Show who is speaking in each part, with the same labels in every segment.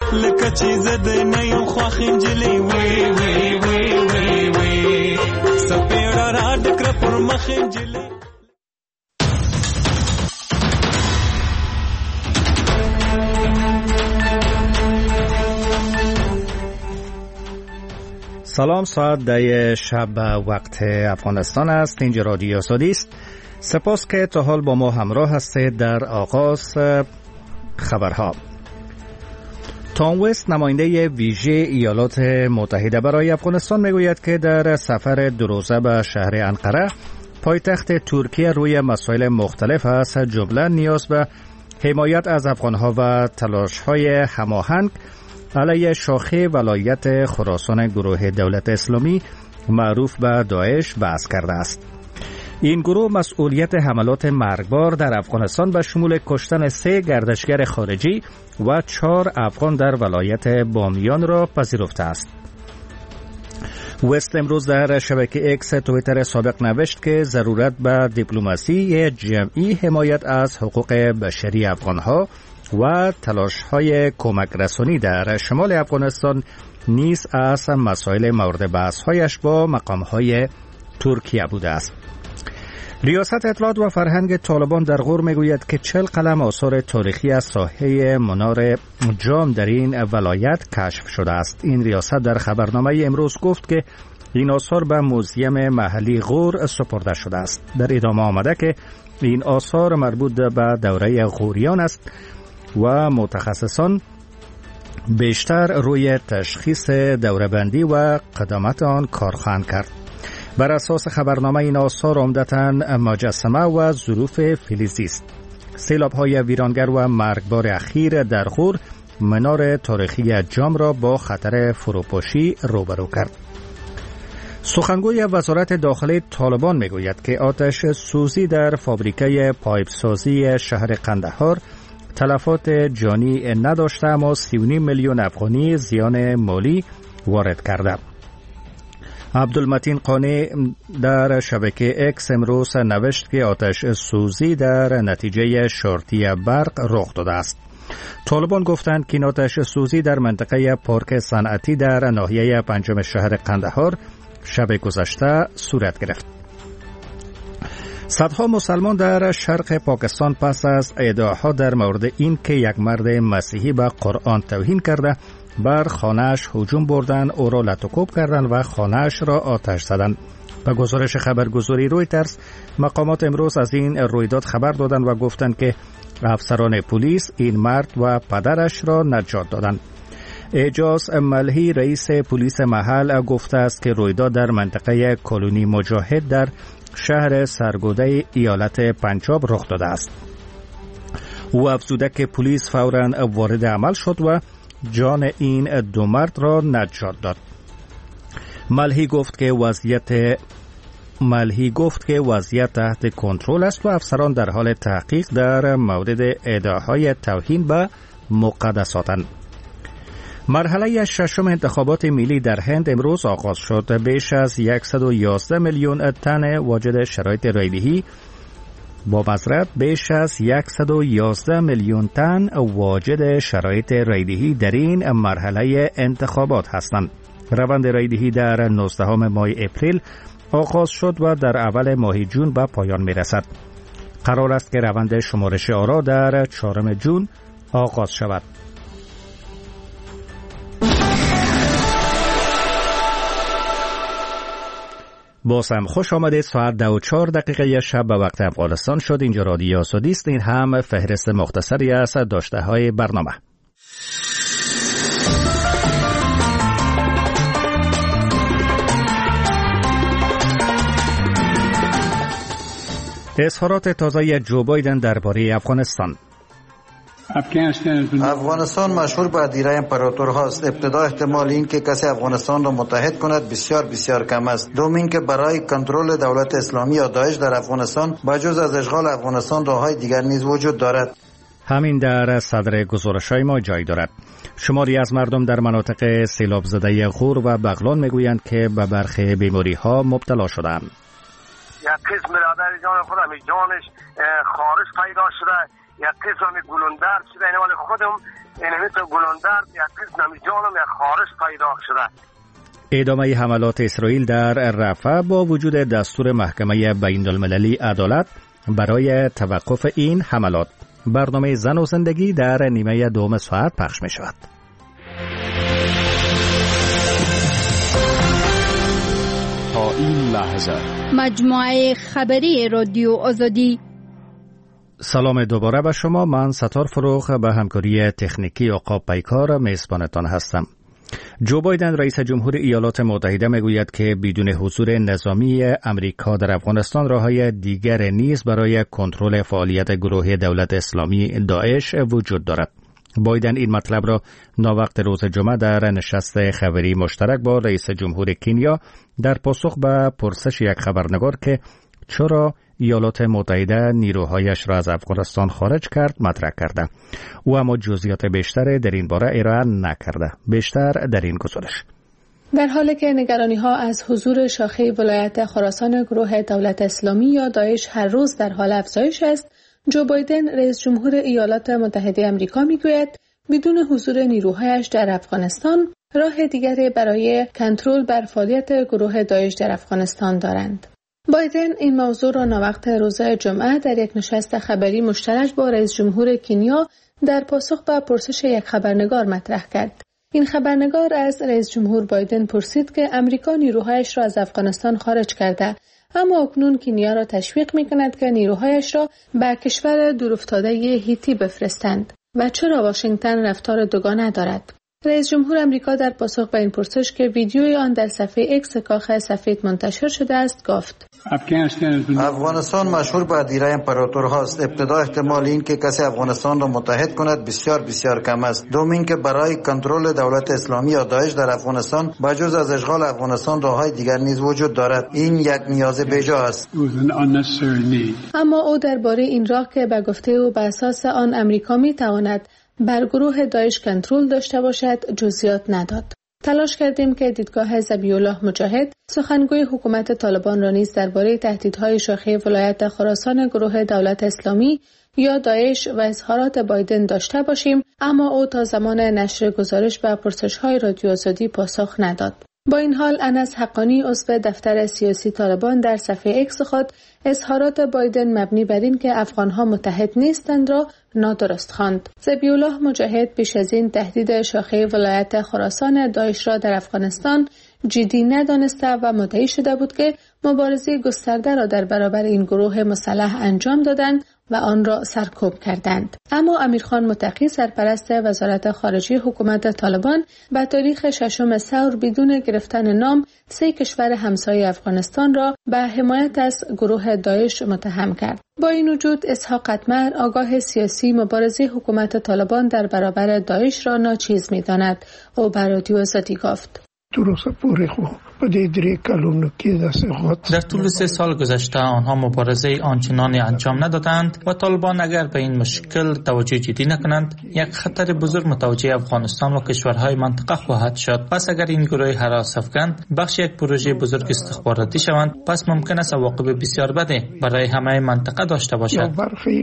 Speaker 1: لکه چیز د نیم خواخین جلی وی وی وی وی وی سپیړه را ډکره پر مخین جلی.
Speaker 2: سلام، ساعت 10 شب وقت افغانستان است. اینجا رادیو سعودی است. سپاس که تا حال با ما همراه هستید. در آغاز خبرها، تام وست نماینده ویژه ایالات متحده برای افغانستان میگوید که در سفر 2 روزه به شهر انقره پایتخت ترکیه روی مسائل مختلف است، جمله نیاز به حمایت از افغانها و تلاش‌های هماهنگ علیه شاخه ولایت خراسان گروه دولت اسلامی معروف به داعش بحث کرده است. این گروه مسئولیت حملات مرگبار در افغانستان به شمول کشتن 3 گردشگر خارجی و 4 افغان در ولایت بامیان را پذیرفته است. وست امروز در شبکه اکس توییتر سابق نوشت که ضرورت به دیپلماسی جمعی حمایت از حقوق بشری افغانها و تلاش‌های کمک رسانی در شمال افغانستان نیز از مسائل مورد بحث‌هایش با مقام‌های ترکیه بوده است. ریاست اطلاعات و فرهنگ طالبان در غور میگوید که 40 قلم آثار تاریخی از ساحه منار جام در این ولایت کشف شده است. این ریاست در خبرنامه امروز گفت که این آثار به موزیم محلی غور سپرده شده است. در ادامه آمده که این آثار مربوط به دوره غوریان است و متخصصان بیشتر روی تشخیص دوره‌بندی و قدامت آن کار خواهند کرد. بر اساس خبرنامه این آثار عمدتاً مجسمه و ظروف فلزی است. سیلاب‌های ویرانگر و مرگبار اخیر در غور منار تاریخی جام را با خطر فروپاشی روبرو کرد. سخنگوی وزارت داخلی طالبان میگوید که آتش سوزی در فابریکه پایپ سازی شهر قندهار تلفات جانی نداشته اما 39 میلیون افغانی زیان مالی وارد کرده. عبدالمتین قانی در شبکه اکس امروز نوشت که آتش سوزی در نتیجه شورتی برق رخ داده است. طالبان گفتند که این آتش سوزی در منطقه پارک صنعتی در ناحیه 5 شهر قندهار شب گذشته صورت گرفت. صدها مسلمان در شرق پاکستان پس از ادعاها در مورد این که یک مرد مسیحی به قرآن توهین کرده بر خانه‌اش هجوم بردند، او را لطوکوب کردند و خانه‌اش را آتش زدند. به گزارش خبرگزاری رویترز، مقامات امروز از این رویداد خبر دادند و گفتند که افسران پلیس این مرد و پدرش را نجات دادند. اعجاز ملهی رئیس پلیس محل گفته است که رویداد در منطقه کلونی مجاهد در شهر سرگوده ایالت پنجاب رخ داده است. او افزوده که پلیس فوراً وارد عمل شد و جان این 2 مرد را نجات داد. ملهی گفت که وضعیت تحت کنترل است و افسران در حال تحقیق در مورد ادعاهای توهین به مقدساتند. مرحله 6 انتخابات ملی در هند امروز آغاز شد. بیش از 111 میلیون تن واجد شرایط رایدهی با مضرب بیش از 111 میلیون تن واجد شرایط رایدهی در این مرحله انتخابات هستند. روند رایدهی در 19 ماه اپریل آغاز شد و در اول ماه جون به پایان می رسد. قرار است که روند شمارش آرا در 4 جون آغاز شود. باز هم خوش آمدید. ساعت 2:04 شب به وقت افغانستان شد. اینجا رادیو سعودی است. این هم فهرست مختصری از داشته های برنامه. اظهارات تازه جو بایدن درباره افغانستان.
Speaker 3: افغانستان مشهور به دیره امپراتورهاست. ابتدا احتمال این که کسی افغانستان را متحد کند بسیار بسیار کم است. دوم این که برای کنترل دولت اسلامی یا داعش در افغانستان بجز از اشغال افغانستان راههای دیگر نیز وجود دارد.
Speaker 2: همین در صدر گزارش‌های ما جای دارد. شماری از مردم در مناطق سیلاب زده غور و بغلان میگویند که به برخی بیماری‌ها مبتلا شدند.
Speaker 4: یک قسم برادر جان خودم جانش خارش پیدا شده، یک قسم گلوندر شده، این ولی خودم اینمی تو گلوندر یک قسم جانم یک خارش پیدا شده.
Speaker 2: ادامه حملات اسرائیل در رفح با وجود دستور محکمه بین المللی عدالت برای توقف این حملات. برنامه زن و زندگی در نیمه دوم ساعت پخش می شود.
Speaker 5: تا این لحظه
Speaker 6: مجموعه خبری رادیو آزادی.
Speaker 2: سلام دوباره به شما. من ستار فروغ به همکاری تکنیکی عقاب پیکار میزبانتان هستم. جو بایدن رئیس جمهور ایالات متحده میگوید که بدون حضور نظامی امریکا در افغانستان راه‌های دیگر نیز برای کنترل فعالیت گروه دولت اسلامی داعش وجود دارد. بایدن این مطلب را ناوقت روز جمعه در نشست خبری مشترک با رئیس جمهور کنیا در پاسخ به پرسش یک خبرنگار که چرا ایالات متحده نیروهایش را از افغانستان خارج کرد مطرح کرده. او اما جزئیات بیشتر در این باره ارائه نکرده. بیشتر در این گزارش.
Speaker 7: در حالی که نگرانی‌ها از حضور شاخه ولایت خراسان گروه دولت اسلامی یا داعش هر روز در حال افزایش است، جو بایدن رئیس جمهور ایالات متحده آمریکا میگوید بدون حضور نیروهایش در افغانستان راه دیگری برای کنترل بر فعالیت گروه داعش در افغانستان دارند. بایدن این موضوع را ناوقت روز جمعه در یک نشست خبری مشترک با رئیس جمهور کنیا در پاسخ به پرسش یک خبرنگار مطرح کرد. این خبرنگار از رئیس جمهور بایدن پرسید که امریکا نیروهایش را از افغانستان خارج کرده، اما اکنون کنیا را تشویق می‌کند که نیروهایش را به کشور دورافتاده هیتی بفرستند و چرا واشنگتن رفتار دوگانه دارد. رئیس جمهور امریکا در پاسخ به این پرسش که ویدیوی آن در صفحه ایکس کاخ سفید منتشر شده است گفت:
Speaker 3: افغانستان مشهور به دیره امپراتور هاست. ابتدا احتمال این که کسی افغانستان را متحد کند بسیار بسیار کم است. دوم این که برای کنترل دولت اسلامی یا داعش در افغانستان بجز از اشغال افغانستان راههای دیگر نیز وجود دارد. این یک نیاز بیجا است.
Speaker 7: اما او درباره این راه که به گفته او به اساس آن امریکا می تواند بر گروه داعش کنترل داشته باشد جزئیات نداد. تلاش کردیم که دیدگاه ذبیح الله مجاهد سخنگوی حکومت طالبان را نیز درباره تهدیدهای شاخه ولایت خراسان گروه دولت اسلامی یا داعش و اظهارات بایدن داشته باشیم، اما او تا زمان نشر گزارش به پرسش‌های رادیو آزادی پاسخ نداد. با این حال انس حقانی عضو دفتر سیاسی طالبان در صفحه ایکس خود اظهارات بایدن مبنی بر این که افغانها متحد نیستند را نادرست خواند. ذبیح الله مجاهد پیش از این تهدید شاخه ولایت خراسان داعش را در افغانستان جدی ندانسته و مدعی شده بود که مبارزه گسترده را در برابر این گروه مسلح انجام دادند و آن را سرکوب کردند. اما امیرخان متقی سرپرست وزارت خارجه حکومت طالبان به تاریخ 6 ثور بدون گرفتن نام 3 کشور همسایه افغانستان را به حمایت از گروه داعش متهم کرد. با این وجود اسحاق قطمر آگاه سیاسی مبارزه حکومت طالبان در برابر داعش را ناچیز می‌داند. او بر رادیو آزادی گفت:
Speaker 8: در طول 3 سال گذشته آنها مبارزه آنچنانی انجام ندادند و طالبان اگر به این مشکل توجه جدی نکنند یک خطر بزرگ متوجه افغانستان و کشورهای منطقه خواهد شد. پس اگر این گروه هراس افکن بخش یک پروژه بزرگ استخباراتی شوند، پس ممکن است عواقب بسیار بدی برای همه منطقه داشته باشد.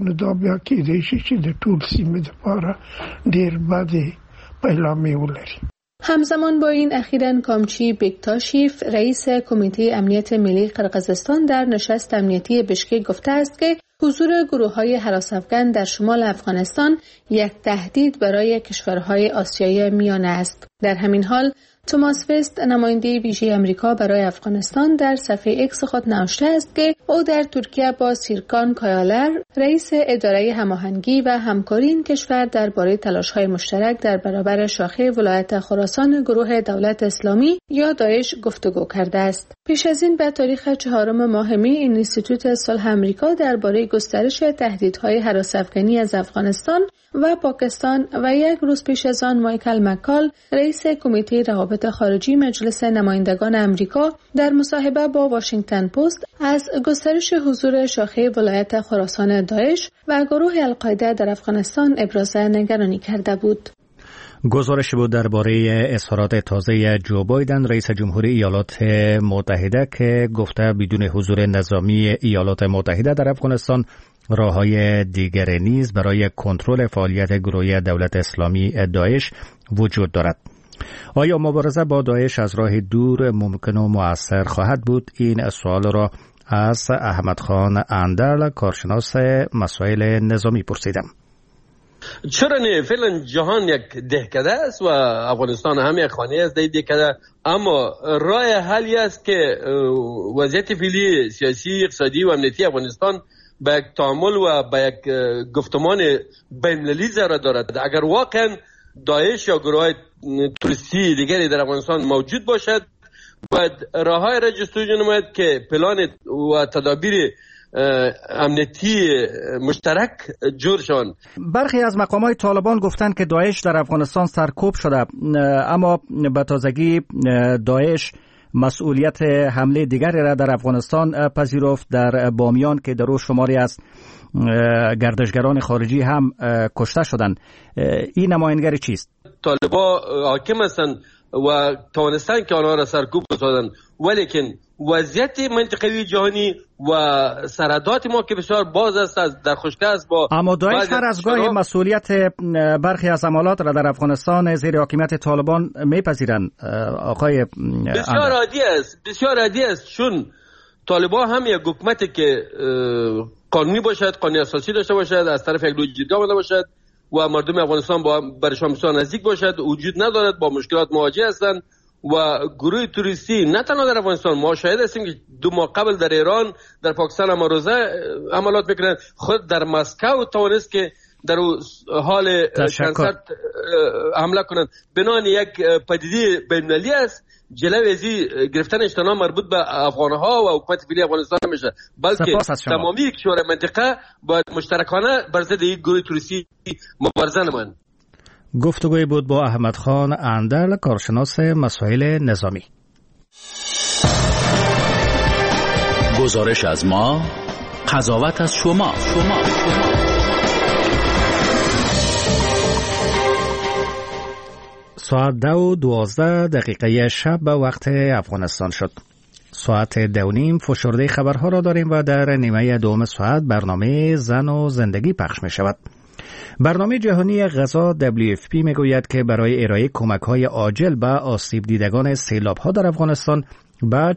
Speaker 7: همزمان با این اخیراً کامچی بیکتاشیف رئیس کمیته امنیت ملی قرقیزستان در نشست امنیتی بشکک گفته است که حضور گروه‌های هراس افکن در شمال افغانستان یک تهدید برای کشورهای آسیای میانه است. در همین حال توماس وست نماینده ویژه آمریکا برای افغانستان در صفحه ایکس خود نوشته است که او در ترکیه با سیرکان کایالر رئیس اداره هماهنگی و همکاری این کشور درباره تلاش‌های مشترک در برابر شاخه ولایت خراسان گروه دولت اسلامی یا داعش گفتگو کرده است. پیش از این به تاریخ 4 ماه می اینستیتوت صلح آمریکا درباره گسترش تهدیدهای هراس افغانی از افغانستان و پاکستان و یک روز پیش از آن مایکل مکال رئیس کمیته روابط خارجی مجلس نمایندگان آمریکا در مصاحبه با واشنگتن پست از گسترش حضور شاخه ولایت خراسان داعش و گروه القاعده در افغانستان ابراز نگرانی کرده بود.
Speaker 2: گزارش بود درباره اظهارات تازه جو بایدن رئیس جمهوری ایالات متحده که گفته بدون حضور نظامی ایالات متحده در افغانستان راه‌های دیگر نیز برای کنترل فعالیت گروهی دولت اسلامی داعش وجود دارد. آیا مبارزه با داعش از راه دور ممکن و مؤثر خواهد بود؟ این سوال را از احمد خان اندل، کارشناس مسائل نظامی، پرسیدم.
Speaker 9: چرا نه؟ فعلا جهان یک دهکده است و افغانستان هم یک خانه است در دهکده، اما راه حلی است که وضعیت فعلی سیاسی، اقتصادی و امنیتی افغانستان به یک تعامل و به یک گفتمان بین‌المللی ضرورت دارد. اگر واقعا داعش یا گروه توریستی دیگری در افغانستان موجود باشد، باید راه‌های را جستجو نماید که پلان و تدابیر امنیتی مشترک جور شوند.
Speaker 2: برخی از مقام‌های طالبان گفتند که داعش در افغانستان سرکوب شده، اما به تازگی داعش مسئولیت حمله دیگری را در افغانستان پذیرفت. در بامیان که در او شماری از گردشگران خارجی هم کشته شدند. این نمایانگر چیست؟
Speaker 9: طالبان حاکم هستند و توانستند که آنها را سرکوب بسازند، ولیکن وضعیت منطقوی جهانی و سرحدات ما که بسیار باز است، در خشکی است. با
Speaker 2: اما داعش هر از گاهی مسئولیت برخی از عملات را در افغانستان زیر حاکمیت طالبان میپذیرند. آقای
Speaker 9: بسیار عادی است، چون طالبان هم یک حکومتی که قانونی باشد، قانون اساسی داشته باشد، از طرف یک لوی جرگه آمده باشد و مردم افغانستان برشان بسیار نزدیک باشد، وجود ندارد، با مشکلات مواجه هستند. و گروه توریستی نه تنها در افغانستان، ما شاهد هستیم که 2 ماه قبل در ایران، در پاکستان هم روزه عملات میکنند. خود در مسکو توانست که در حال کنسرت حمله کنند. بنان یک پدیده بین‌المللی است. جلوی ازی گرفتن اجتناب مربوط به افغانها و حکومت فعلی افغانستان نمیشه، بلکه تمامی کشورهای منطقه باید مشترکانه بر ضد این گروه توریستی مبارزه نمایند.
Speaker 2: گفتگوی بود با احمد خان اندل، کارشناس مسائل نظامی.
Speaker 10: گزارش از ما، قضاوت از شما.
Speaker 2: ساعت 2:12 شب به وقت افغانستان شد. ساعت 2:30 فشرده خبرها را داریم و در نیمه دوم ساعت برنامه زن و زندگی پخش می شود. برنامه جهانی غذا WFP می گوید که برای ارائه کمک‌های عاجل به آسیب دیدگان سیلاب‌ها در افغانستان به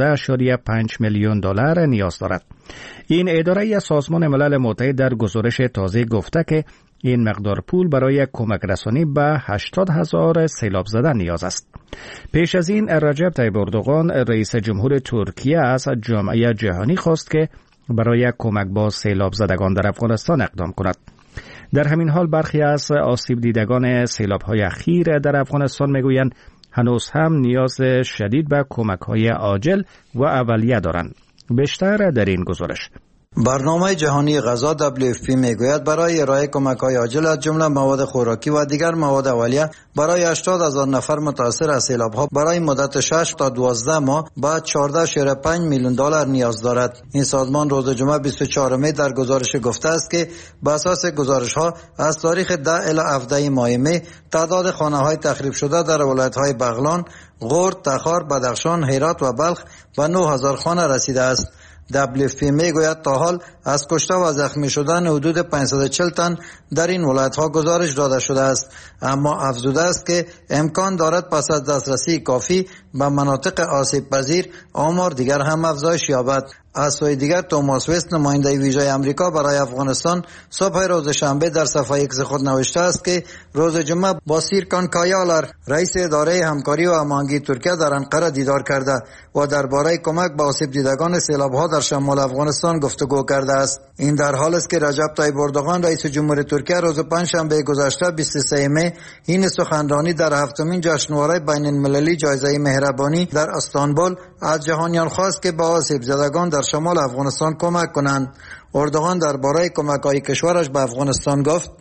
Speaker 2: 14.5 میلیون دلار نیاز دارد. این اداره از سازمان ملل متحد در گزارش تازه گفته که این مقدار پول برای کمک رسانی به 80,000 سیلاب زده نیاز است. پیش از این رجب طیب اردوغان رئیس جمهور ترکیه از جامعه جهانی خواست که برای کمک با سیلاب زدگان در افغانستان اقدام کند. در همین حال برخی از آسیب دیدگان سیلاب‌های اخیر در افغانستان میگویند هنوز هم نیاز شدید به کمک‌های عاجل و اولیه دارند. بیشتر در این گزارش.
Speaker 3: برنامه جهانی غذا WFP میگوید برای ارائه کمک‌های عاجل از جمله مواد خوراکی و دیگر مواد اولیه برای 80,000 نفر متاثر از سیلاب‌ها برای مدت 6 تا 12 ماه با 14.5 میلیون دلار نیاز دارد. این سازمان روز جمعه 24 می در گزارش گفته است که بر اساس گزارش‌ها از تاریخ 10 الی 17 ماه می تعداد خانه‌های تخریب شده در ولایت‌های بغلان، غور، تخار، بدخشان، هرات و بلخ به 9,000 خانه رسیده است. WFP میگوید تا حال از کشته و زخمی شدن حدود 540 تن در این ولایت‌ها گزارش داده شده است، اما افزوده است که امکان دارد پس از دسترسی کافی به مناطق آسیب پذیر آمار دیگر هم افزایش یابد. از سوی دیگر توماس وست نماینده ویژه آمریکا برای افغانستان صبح روز شنبه در صفحه ایکس خود نوشته است که روز جمعه با سیرکان کایالر رئیس اداره همکاری و هماهنگی ترکیه در انقره دیدار کرده و درباره کمک به آسیب دیدگان سیلاب‌ها در شمال افغانستان گفتگو کرده است. این در حالی است که رجب طیب اردوغان رئیس جمهور ترکیه روز پنجشنبه گذشته 23 می این سخنرانی در هفتمین جشنواره بین‌المللی جایزه مهربانی در استانبول از جهانیان خواست که به آسیب زدگان در شمال افغانستان کمک کنند. اردوغان درباره کمک‌های کشورش به افغانستان گفت: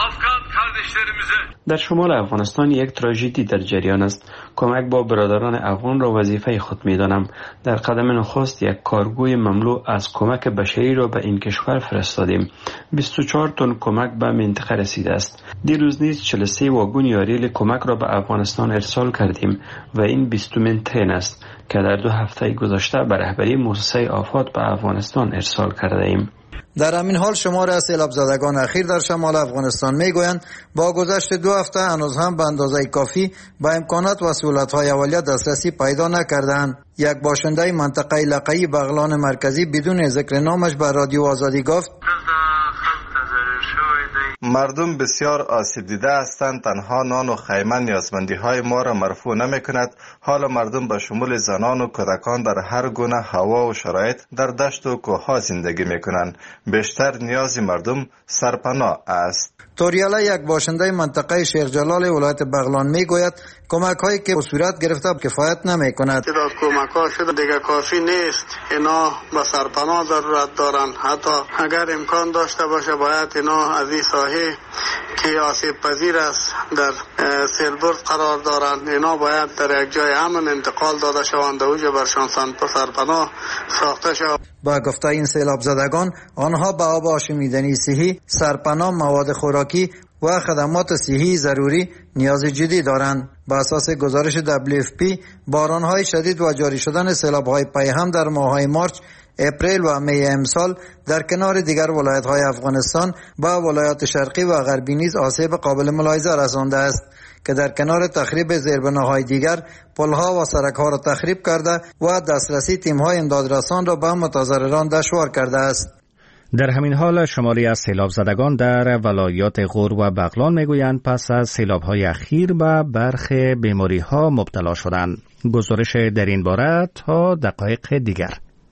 Speaker 11: در شمال افغانستان یک تراژدی در جریان است. کمک با برادران افغان را وظیفه خود می‌دانم. در قدم نخست یک کارگوی مملو از کمک بشری را به این کشور فرستادیم. 24 تن کمک به منطقه رسیده است. دیروز نیز 43 واگن یاریل کمک را به افغانستان ارسال کردیم و این 20مین ترن است که در 2 هفته گذشته به رهبری مؤسسه آفات به افغانستان ارسال کرده ایم.
Speaker 3: در همین حال شمار از سیلاب زدگان اخیر در شمال افغانستان میگویند با گذشت 2 هفته هنوز هم به اندازه کافی به امکانات و سهولت‌های اولیه دسترسی پیدا نکردند. یک باشنده منطقه لقه‌ای بغلان مرکزی بدون ذکر نامش به رادیو آزادی گفت
Speaker 12: مردم بسیار آسیب دیده هستند. تنها نان و خیمه نیازمندی های ما را مرفوع نمی کند. حال مردم به شمول زنان و کودکان در هر گونه هوا و شرایط در دشت و کوهها زندگی می کنند. بیشتر نیاز مردم سرپناه است.
Speaker 3: توریالا یک باشنده منطقه شیخ جلال ولایت بغلان میگوید کمک هایی که صورت گرفته کفایت نمی کند.
Speaker 13: کمک ها شده دیگه کافی نیست. اینا به سرپناه ضرورت دارند. حتی اگر امکان داشته باشه باید اینا از این ساحه که آسیب پذیر است در سیلبرد قرار دارند، اینا باید در یک جای امن انتقال داده شوند. اوجه برشان سرپناه ساخته شود.
Speaker 3: با گفته این سیلاب زدگان آنها به آب آشامیدنی صحی، سرپناه، مواد خوراکی و خدمات صحی ضروری نیاز جدی دارند. بر اساس گزارش WFP باران‌های شدید و جاری شدن سیلاب‌های پیهم در ماه‌های مارچ، اپریل و می امسال در کنار دیگر ولایت‌های افغانستان با ولایات شرقی و غربی نیز آسیب قابل ملاحظه رسانده است که در کنار تخریب زیربناهای دیگر پل‌ها و سرک‌ها را تخریب کرده و دسترسی تیم‌های امدادرسان را به متضرران دشوار کرده است.
Speaker 2: در همین حال شماری از سیلاب زدگان در ولایات غور و بغلان میگویند پس از سیلاب‌های اخیر به برخی بیماری‌ها مبتلا شدند. گزارش در این باره تا دقایق دیگر.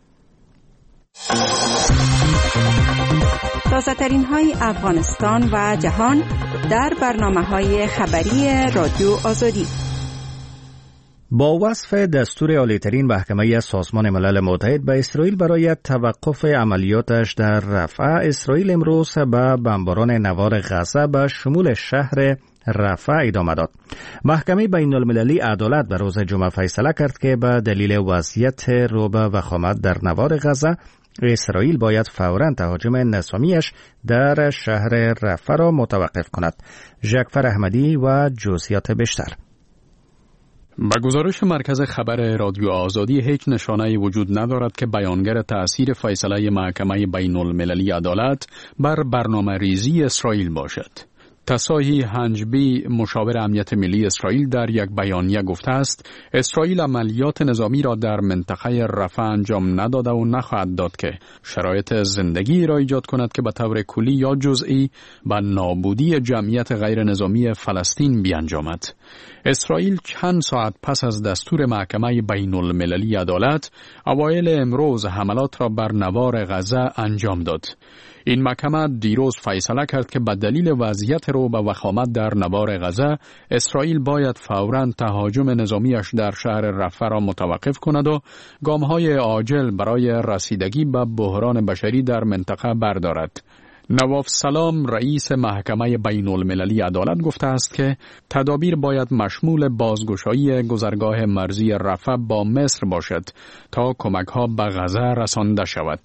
Speaker 14: تازه‌ترین های افغانستان و جهان در برنامه‌های خبری رادیو آزادی.
Speaker 2: با وصف دستور عالی‌ترین محکمه سازمان ملل متحد به اسرائیل برای توقف عملیاتش در رفح، اسرائیل امروز به بمباران نوار غزه به شمول شهر رفح ادامه داد. محکمه بین‌المللی عدالت به روز جمعه فیصله کرد که به دلیل وضعیت رعب و وخامت در نوار غزه اسرائیل باید فوراً تهاجم نظامیش در شهر رفح را متوقف کند. ژکفر احمدی و جزئیات بیشتر.
Speaker 5: به گزارش مرکز خبر رادیو آزادی هیچ نشانه‌ای وجود ندارد که بیانگر تأثیر فیصله محکمه بین‌المللی عدالت بر برنامه‌ریزی اسرائیل باشد. تساهی هنجبی مشاور امنیت ملی اسرائیل در یک بیانیه گفته است اسرائیل عملیات نظامی را در منطقه رفح انجام نداده و نخواهد داد که شرایط زندگی را ایجاد کند که به طور کلی یا جزئی به نابودی جمعیت غیر نظامی فلسطین بیانجامد. اسرائیل چند ساعت پس از دستور محکمه بین‌المللی عدالت اوایل امروز حملات را بر نوار غزه انجام داد. این محکمه دیروز فیصله کرد که به دلیل وضعیت رعب و وخامت در نوار غزه اسرائیل باید فوراً تهاجم نظامیش در شهر رفح را متوقف کند و گام‌های عاجل برای رسیدگی به بحران بشری در منطقه بردارد. نواف سلام رئیس محکمه بین‌المللی عدالت گفته است که تدابیر باید مشمول بازگشایی گذرگاه مرزی رفح با مصر باشد تا کمک‌ها به غزه رسانده شود.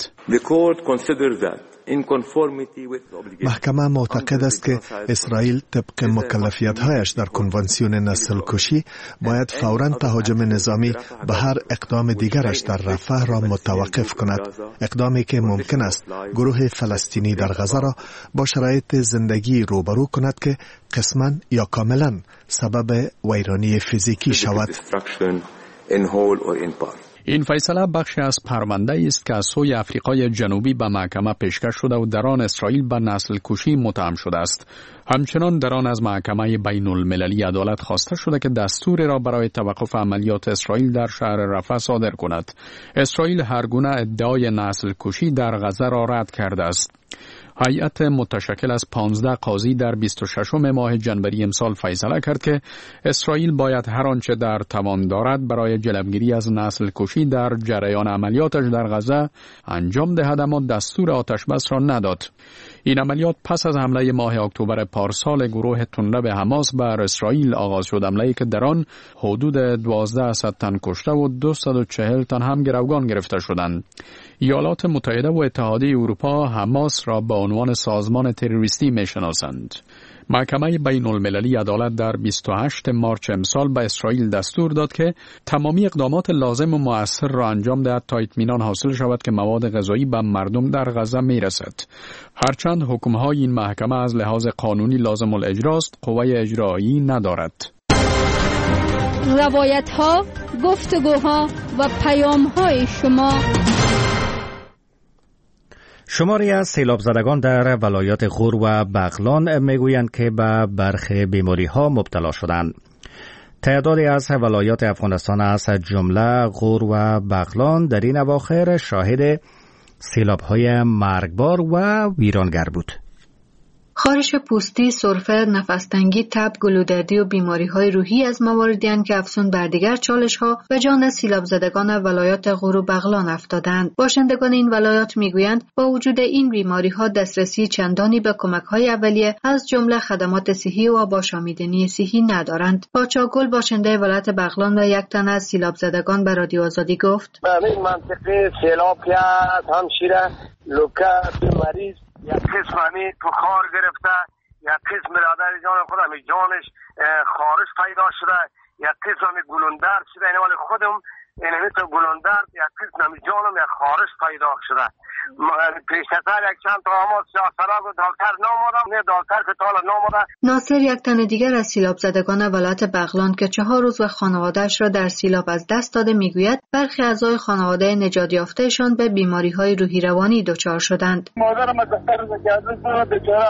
Speaker 15: محکمه معتقد است که اسرائیل طبق مکلفیت‌هایش در کنوانسیون نسل کشی باید فوراً تهاجم نظامی به هر اقدام دیگرش در رفح را متوقف کند، اقدامی که ممکن است گروه فلسطینی در غزه را با شرایط زندگی روبرو کند که قسماً یا کاملاً سبب ویرانی فیزیکی شود.
Speaker 5: این فیصله بخشی از پرونده است که از سوی آفریقای جنوبی به محکمه پیشکش شده و در آن اسرائیل به نسل کشی متهم شده است. همچنان در آن از محکمه بین‌المللی عدالت خواسته شده که دستور را برای توقف عملیات اسرائیل در شهر رفح صادر کند. اسرائیل هر گونه ادعای نسل کشی در غزه را رد کرده است. هیئت متشکل از 15 قاضی در 26 ماه جنوری امسال فیصله کرد که اسرائیل باید هر آنچه در توان دارد برای جلوگیری از نسل کشی در جریان عملیاتش در غزه انجام دهد، اما دستور آتش بس را نداد. این عملیات پس از حمله ماه اکتبر پارسال گروه طلاب حماس بر اسرائیل آغاز شد، حمله‌ای که در آن حدود 1200 تن کشته و 240 تن هم گروگان گرفته شدند. ایالات متحده و اتحادیه اروپا حماس را به عنوان سازمان تروریستی می‌شناسند. محکمه بین المللی عدالت در 28 مارچ امسال به اسرائیل دستور داد که تمامی اقدامات لازم و مؤثر را انجام دهد تا اطمینان حاصل شود که مواد غذایی به مردم در غزه میرسد. هرچند حکم‌های این محکمه از لحاظ قانونی لازم الاجراست، قوه اجرایی ندارد.
Speaker 6: روایت‌ها، گفتگوها و پیام‌های شما.
Speaker 2: شماری از سیلاب زدگان در ولایات غور و بغلان میگویند که به برخی بیماری‌ها مبتلا شدند. تعدادی از ولایات افغانستان از جمله غور و بغلان در این اواخر شاهد سیلاب‌های مرگبار و ویرانگر بود.
Speaker 7: خارش پوستی، سرفه، نفس‌تنگی، تب، گلودردی و بیماری‌های روحی از مواردی اند که افزون بر دیگر چالش‌ها به جان سیلاب زدگان ولایات غور و بغلان افتادند. باشندگان این ولایات می‌گویند با وجود این بیماری‌ها دسترسی چندانی به کمک‌های اولیه از جمله خدمات صحی و آب آشامیدنی صحی ندارند. پاچاگل باشنده ولایت بغلان و یک تن از سیلاب زدگان به رادیو آزادی گفت:
Speaker 4: این منطقه سیلاب کرد، همشیره لوکه مریض یک قسم همی تو خار گرفته، یک قسم برادر جان خود همی جانش خارش پیدا شده، یک قسم همی گلوندرد شده. این ولی خودم اینمی تو گلوندرد یک قسم همی جانم یک خارش پیدا شده. پیشتر یک چند تا آماز سیاسلاگ و دکتر نامادم، نه دکتر که تالا ناماده.
Speaker 7: ناصر، یک تن دیگر از سیلاب زدگان ولایت بغلان که 4 روز و خانواده‌اش را در سیلاب از دست داده میگوید برخی اعضای خانواده نجات یافته‌شان به بیماری‌های روحی روانی دچار شدند.
Speaker 16: مادرم از دفتر زکات بیچاره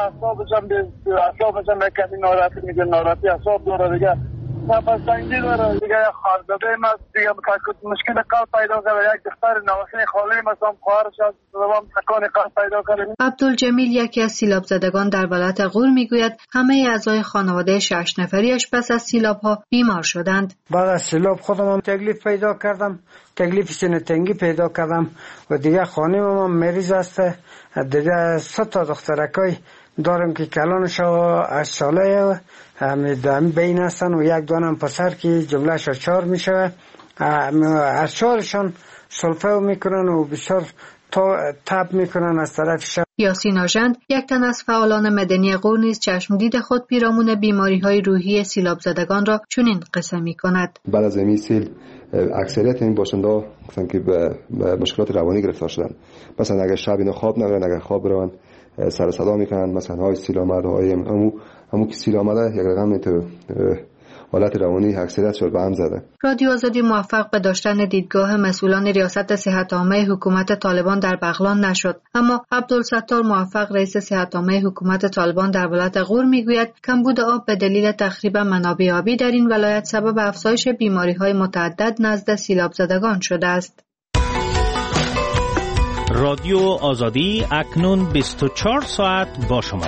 Speaker 16: اعصابشم کمی ناراحتی میگه، ناراحتی اعصاب داره دیگه. نفس تنگی داره دیگه، خار داده است دیگه، مشکل قلب پیدا کرده. یک دختر نوسین خاله مثلا خواهرش از دوام تکان قلب پیدا کرده.
Speaker 7: عبدالجمیل، یکی از سیلاب زدگان در ولایت غور میگوید همه اعضای خانواده 6 نفریش پس از سیلاب‌ها بیمار شدند.
Speaker 17: بعد از سیلاب خودم هم تکلیف پیدا کردم، تکلیف سینه تنگی پیدا کردم و دیگه خانم هم مریض است. دیگه 3 تا دخترکای دارم که کلانش 8 ساله هم بین هستن و یک دانم پسر که جملهش 4 میشه. از 4شان سلفه میکنن و بسیار تب میکنن از طرف شب.
Speaker 7: یاسین آژند، یک تن از فعالان مدنی غور نیز چشمدید خود پیرامون بیماری‌های روحی سیلاب زدگان را چنین قصه می‌کند.
Speaker 18: بعد از این سیل اکثریت این باشنده‌ها گفتن که به مشکلات روانی گرفتار شدن. مثلا اگر شب اینا خواب نبرن، اگر خواب برن سر صدا میکنن، مثلا های سیل آمده، های همون که سیل آمده یک رقم تو حالت روانی اکثریت شد به هم زده.
Speaker 7: رادیو آزادی موفق به داشتن دیدگاه مسئولان ریاست صحت عامه حکومت طالبان در بغلان نشد، اما عبدالستار موفق، رئیس صحت عامه حکومت طالبان در ولایت غور میگوید کمبود آب به دلیل تخریب منابع آبی در این ولایت سبب افزایش بیماری‌های متعدد نزد سیلاب زدگان شده است.
Speaker 19: رادیو آزادی اکنون 24 ساعت با شما.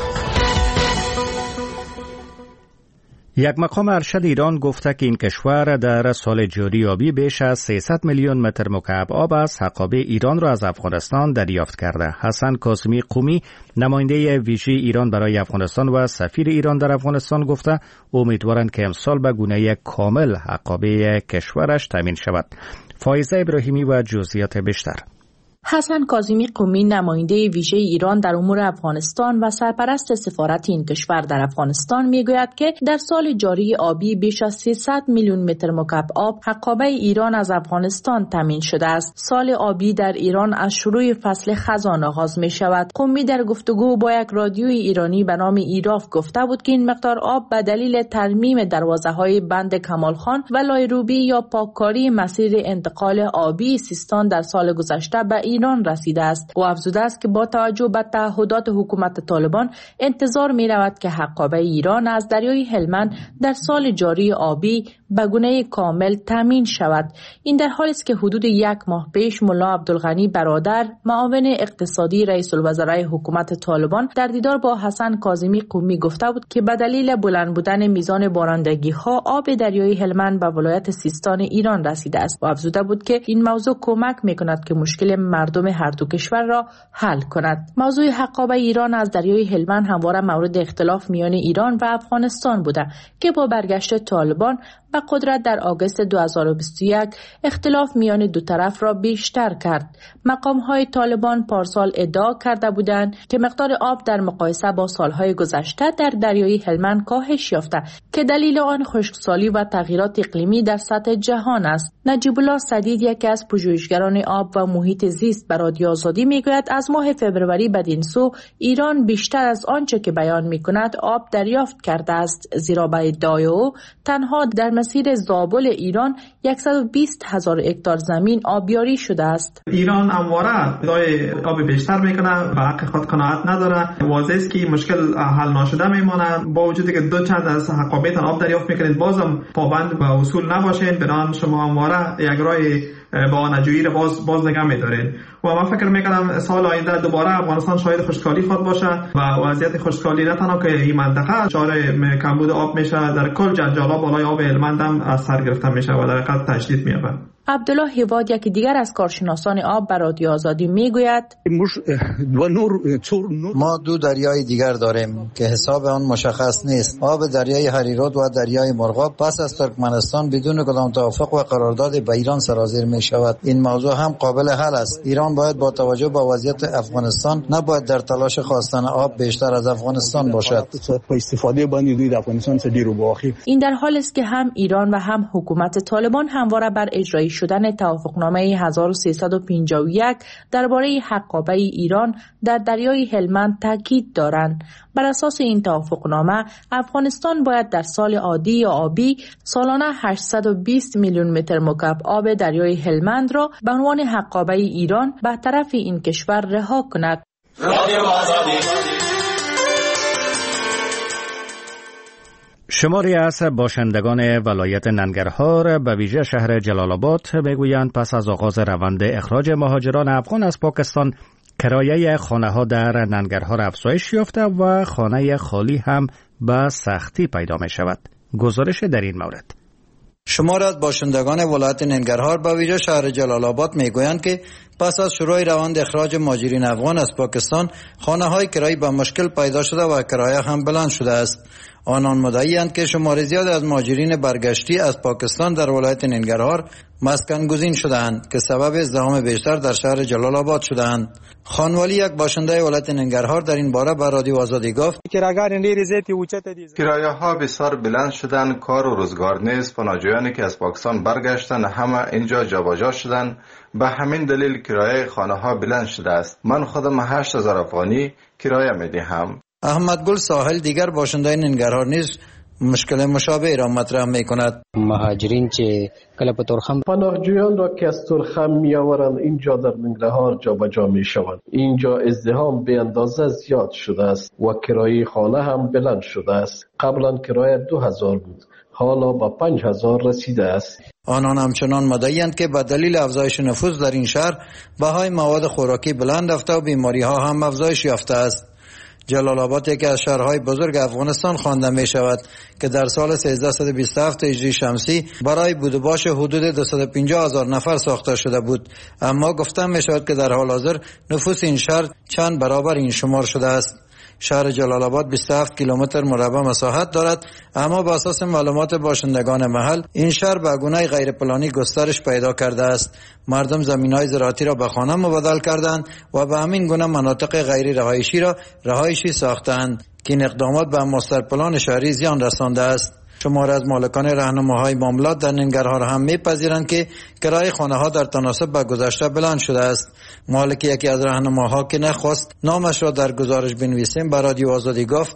Speaker 2: یک مقام ارشد ایران گفته که این کشور در سال جاری آبی بیش از 300 میلیون متر مکعب آب از حقابه ایران را از افغانستان دریافت کرده. حسن کاظمی قومی، نماینده ویژه ایران برای افغانستان و سفیر ایران در افغانستان، گفته امیدوارند که امسال به گونه کامل حقابه کشورش تامین شود. فایزه ابراهیمی و جزئیات بیشتر.
Speaker 20: حسن کاظمی قومی، نماینده ویژه ایران در امور افغانستان و سرپرست سفارت این کشور در افغانستان میگوید که در سال جاری آبی بیش از 300 میلیون متر مکعب آب حقابه ایران از افغانستان تامین شده است. سال آبی در ایران از شروع فصل خزان آغاز می شود. قومی در گفتگو با یک رادیوی ایرانی به نام ایراف گفته بود که این مقدار آب به دلیل ترمیم دروازه‌های بند کمالخان و لایروبی یا پاککاری مسیر انتقال آبی سیستان در سال گذشته به ایران رسیده است. او افزوده است که با توجه به تعهدات حکومت طالبان انتظار می رود که حقابه ایران از دریای هلمند در سال جاری آبی به گونه کامل تامین شود. این در حالی است که حدود 1 ماه پیش ملا عبدالغنی برادر، معاون اقتصادی رئیس الوزرای حکومت طالبان، در دیدار با حسن کاظمی قومی گفته بود که به دلیل بلند بودن میزان بارندگی ها آب دریای هلمند به ولایت سیستان ایران رسیده است و افزوده بود که این موضوع کمک می کند که مشکل مردم هر دو کشور را حل کند. موضوع حقابه ایران از دریای هلمند همواره مورد اختلاف میان ایران و افغانستان بوده که با برگشت طالبان و قدرت در آگوست 2021 اختلاف میان دو طرف را بیشتر کرد. مقام‌های طالبان پارسال ادعا کرده بودند که مقدار آب در مقایسه با سالهای گذشته در دریای هلمند کاهش یافته که دلیل آن خشکسالی و تغییرات اقلیمی در سطح جهان است. نجیب الله سدید یکی از پژوهشگران آب و محیط زیست به رادیو آزادی میگوید از ماه فوریه بدین سو ایران بیشتر از آنچه که بیان میکند آب دریافت کرده است، زیرا به ادعای او تنها در مسیر زابل ایران 120,000 هکتار زمین آبیاری شده است.
Speaker 21: ایران همواره ادعای آب بیشتر میکنه، به حق خود قناعت نداره. واضح است که مشکل حل نشده میمانه. با وجودی که دو چند از حقابیتان آب دریافت میکنید بازم پابند به اصول نباشین، بران شما همواره یک راه با نجویی را باز نگه میدارین. و من فکر میکنم سال آینده دوباره افغانستان شاهد خشکسالی خود باشه و وضعیت خشکسالی نه تنها که این منطقه چاره کمبود آب میشه، در کل جنجالا بالای آب هلمند هم از سر گرفته میشه و در حقیقت تشدید مییابه.
Speaker 20: عبدالله هیواد یکی دیگر از کارشناسان آب به رادیو آزادی میگوید
Speaker 3: ما دو دریای دیگر داریم که حساب آن مشخص نیست. آب دریای هریرود و دریای مرغاب پس از ترکمنستان بدون کدام توافق و قرارداد به ایران سرازیر می شود. این موضوع هم قابل حل است. ایران باید با توجه به وضعیت افغانستان نباید در تلاش خواستن آب بیشتر از افغانستان باشد.
Speaker 20: این در حالی است که هم ایران و هم حکومت طالبان همواره بر اجرای شدن توافقنامه 1351 درباره حقابه ایران در دریای هلمند تاکید دارند. بر اساس این توافقنامه افغانستان باید در سال عادی یا آبی سالانه 820 میلیون متر مکعب آب دریای هلمند را به عنوان حقابه ایران به طرف این کشور رها کند.
Speaker 2: شماری از باشندگان ولایت ننگرهار به ویژه شهر جلال آباد میگویند پس از آغاز روند اخراج مهاجران افغان از پاکستان کرایه خانه‌ها در ننگرهار افزایش یافته و خانه خالی هم به سختی پیدا می شود. گزارش در این مورد.
Speaker 3: شماری از باشندگان ولایت ننگرهار به ویژه شهر جلال آباد میگویند که پس از شروع روند اخراج مهاجرین افغان از پاکستان خانه‌های کرایی به مشکل پیدا شده و کرایه هم بلند شده است. آنان مدعی‌اند که شمار زیاد از مهاجرین برگشتی از پاکستان در ولایت ننگرهار مسکن گزین شدند که سبب ازدحام بیشتر در شهر جلال آباد شدند. خانوالی یک باشنده ولایت ننگرهار در این باره به رادیو آزادی گفت
Speaker 12: کرایه ها بسیار بلند شدند، کار و روزگار نیست. پناهجویانی که از پاکستان برگشتن همه اینجا جابجا شدند، به همین دلیل کرایه خانه ها بلند شده است. من خودم 8,000 افغانی کرایه میدهم.
Speaker 3: احمد گل ساحل دیگر باشنده ننگرهار نیز مشکل مشابه را مطرح میکند.
Speaker 22: مهاجرین که کله په تورخم
Speaker 23: پناهجویان را که از تورخم میآورند اینجا در ننگرهار جابجا میشوند. اینجا ازدحام به اندازه زیاد شده است و کرایه خانه هم بلند شده است. قبلا کرایه 2,000 بود، حالا به 5,000 رسیده است.
Speaker 3: آنان همچنان مدعی‌اند که به دلیل افزایش نفوذ در این شهر بهای مواد خوراکی بلند رفته و بیماری ها هم افزایش یافته است. جلال آباد یکی از شهرهای بزرگ افغانستان خوانده می شود که در سال 1327 هجری شمسی برای بود و باش حدود 250,000 نفر ساخته شده بود، اما گفته می شود که در حال حاضر نفوس این شهر چند برابر این شمار شده است. شهر جلال آباد 27 کیلومتر مربع مساحت دارد، اما بر اساس معلومات باشندگان محل این شهر به گونه غیر پلانی گسترش پیدا کرده است. مردم زمین‌های زراعتی را به خانه مبادله کردند و به همین گونه مناطق غیر رهایشی را رهایشی ساختند که این اقدامات به ماستر پلان شهری زیان رسانده است. شمار از مالکان راهنماهای معاملات در ننگرهار هم می‌پذیرند که کرایه خانه‌ها در تناسب با گذشته بلند شده است. مالک یکی از راهنماها که نخواست نامش را در گزارش بنویسیم به رادیو آزادی گفت: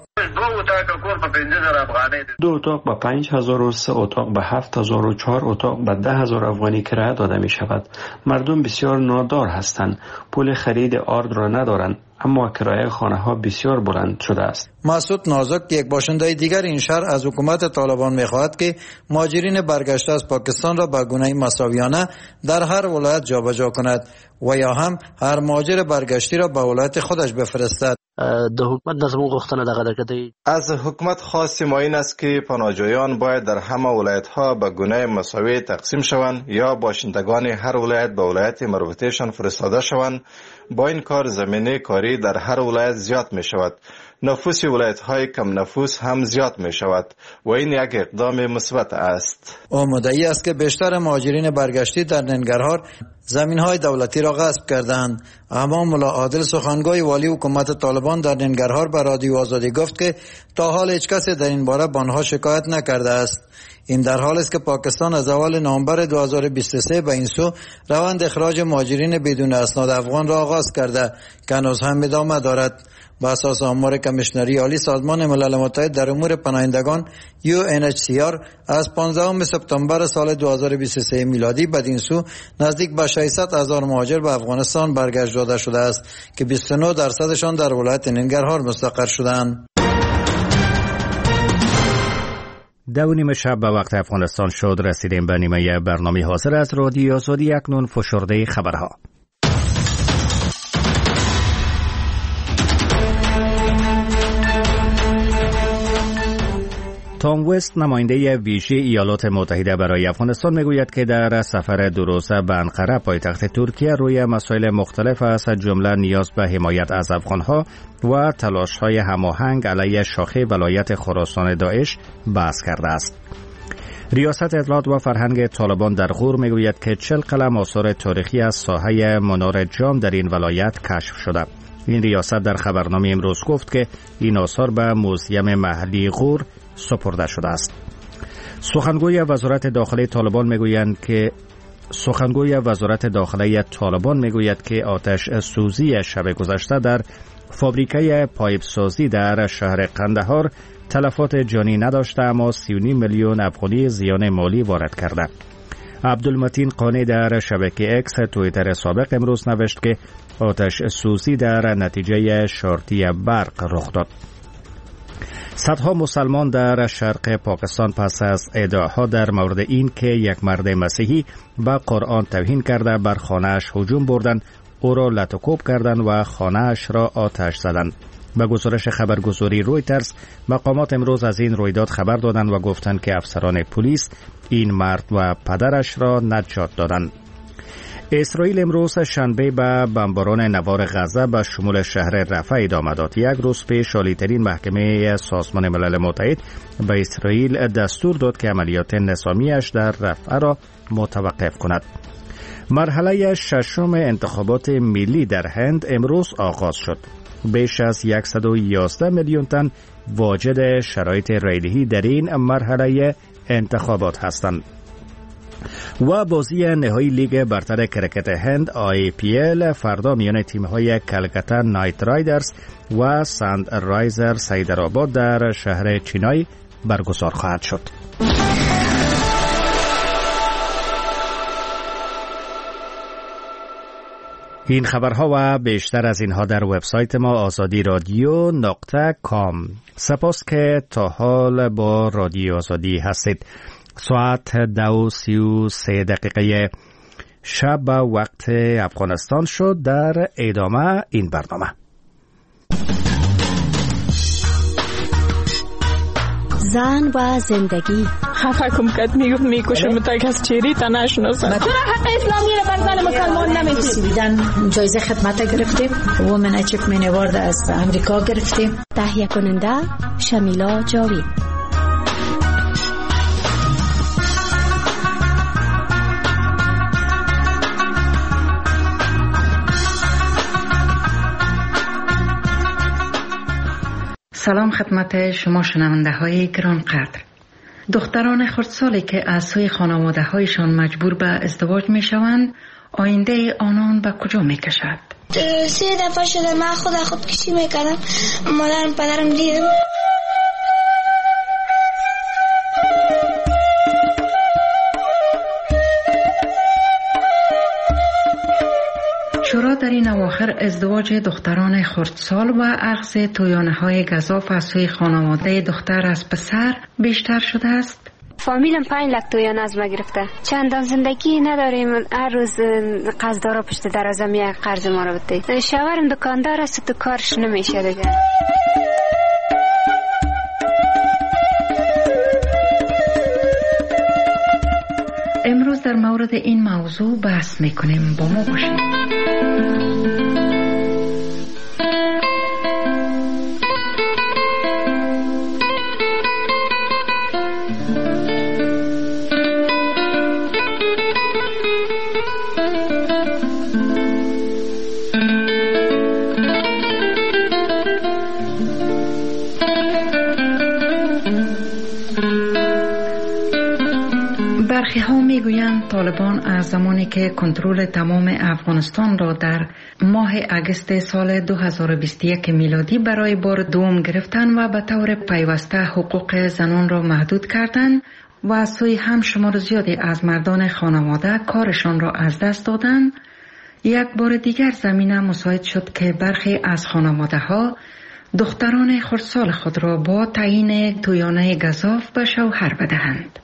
Speaker 11: دو اتاق به 5,000 و 3 اتاق به 7,000 و 4 اتاق به 10,000 افغانی کرایه داده می شود. مردم بسیار نادار هستند، پول خرید آرد را ندارند، اما کرایه خانه ها بسیار بلند شده است.
Speaker 3: مسعود نازک یک باشنده دیگر این شهر از حکومت طالبان می‌خواهد که مهاجرین برگشته از پاکستان را به گونه مساویانه در هر ولایت جابجا کند و یا هم هر مهاجر برگشتی را به ولایت خودش بفرستد.
Speaker 1: د حکومت د زموږ غوښتنه دغه ده.
Speaker 12: از حکومت خواست ما این است که پناهجویان باید در همه ولایت‌ها به گونه مساوی تقسیم شوند یا باشندگان هر ولایت به ولایت مربوطه‌شان فرستاده شوند. با این کار زمینه کاری در هر ولایت زیاد می شود. نفوس ولایت‌های کم نفوس هم زیاد می شود و این یک اقدام مثبت است.
Speaker 3: مدعی است که بیشتر مهاجرین برگشتی در ننگرهار زمین‌های دولتی را غصب کردند. اما ملا عادل سخنگوی والی حکومت طالبان در ننگرهار به رادیو آزادی گفت که تا حال هیچ کسی در این باره به آنها شکایت نکرده است. این در حالی است که پاکستان از اول نوامبر 2023 به این سو روند اخراج مهاجرین بدون اسناد افغان را آغاز کرده که هنوز هم ادامه دارد. با اساس آمار کمیشنری عالی سازمان ملل متحد در امور پناهندگان UNHCR از 15 سپتامبر سال 2023 میلادی بدین سو نزدیک به 600,000 مهاجر به افغانستان برگشت داده شده است که 29% در ولایت ننگرهار مستقر شدند.
Speaker 2: 2:30 شب به وقت افغانستان شد. رسیدیم به نیمه برنامه حاضر از رادیو آزادی. اکنون فشرده خبرها. تام وست نماینده ویژه ایالات متحده برای افغانستان میگوید که در سفر 2 روزه به انقره پایتخت ترکیه روی مسائل مختلف از جمله نیاز به حمایت از افغانها و تلاش‌های هماهنگ علیه شاخه ولایت خراسان داعش بحث کرده است. ریاست اطلاعات و فرهنگ طالبان در غور میگوید که 40 قلم آثار تاریخی از ساحه منار جام در این ولایت کشف شده. این ریاست در خبرنامه امروز گفت که این آثار به موزیم محلی غور سپرده شده است. سخنگوی وزارت داخلی طالبان میگوید که آتش سوزی شب گذشته در فابریکه پایپ سازی در شهر قندهار تلفات جانی نداشته اما 39 میلیون افغانی زیان مالی وارد کرده. عبدالمتین قانی در شبکه اکس توییتر سابق امروز نوشت که آتش سوزی در نتیجه شارتی برق رخ داد. صدها مسلمان در شرق پاکستان پس از ادعاها در مورد این که یک مرد مسیحی به قرآن توهین کرده بر خانه‌اش هجوم بردند، او را لطوکوب کردند و خانه‌اش را آتش زدند. به گزارش خبرگزاری رویترز، مقامات امروز از این رویداد خبر دادند و گفتند که افسران پلیس این مرد و پدرش را نجات دادند. اسرائیل امروز شنبه به بمباران نوار غزه به شمول شهر رفح ادامه داد. یک روز پیش عالی‌ترین محکمه سازمان ملل متحد به اسرائیل دستور داد که عملیات نظامیش در رفح را متوقف کند. مرحله ششم انتخابات ملی در هند امروز آغاز شد. بیش از 111 میلیون تن واجد شرایط رایدهی در این مرحله انتخابات هستند. و بازی نهایی لیگ برتر کرکت هند IPL فردا میان تیم‌های کلکتا نایت رایدرز و ساند رایزرز حیدرآباد در شهر چنای برگزار خواهد شد. این خبرها و بیشتر از اینها در وبسایت ما azadi.radio.com. سپاس که تا حال با رادیو آزادی هستید. ساعت 2:33 شب به وقت افغانستان شد. در ادامه این برنامه
Speaker 8: زن و زندگی
Speaker 9: حکم کد میکشه متک از چیری تا نشناسن.
Speaker 8: چرا حق اسلامی را بر زن مسلمان نمیدن؟ جایزه خدمت گرفتیم. وومن اچیومنت اوارد از امریکا گرفتیم. تهیه کننده شمیلا جاوید.
Speaker 24: سلام خدمت شما شنونده های گرانقدر. دختران خردسالی که از سوی خانواده هایشان مجبور به ازدواج می شوند، آینده آنان به کجا می کشد؟
Speaker 25: 3 دفعه شده من خودکشی می کردم. مادرم پدرم دیدم.
Speaker 24: شورا در این اواخر ازدواج دختران خردسال و اخذ تویانه های گزاف از سوی خانواده دختر از پسر بیشتر شده است.
Speaker 5: فامیلم 5 لک تویان از ما گرفته. چندان زندگی نداریم، هر روز قرضدارا پشت درازه میای قرض ما رو بده. شوهرم دکاندار است، تو کارش نمیشه دیگه.
Speaker 24: امروز در مورد این موضوع بحث میکنیم، با ما باشید. برخی ها میگویند طالبان از زمانی که کنترل تمام افغانستان را در ماه اگست سال 2021 میلادی برای بار دوم گرفتند و به طور پیوسته حقوق زنان را محدود کردند و از سوی هم شمار زیادی از مردان خانواده کارشان را از دست دادند، یک بار دیگر زمینه مساعد شد که برخی از خانواده ها دختران خردسال خود را با تعیین تویانه گزاف به شوهر بدهند.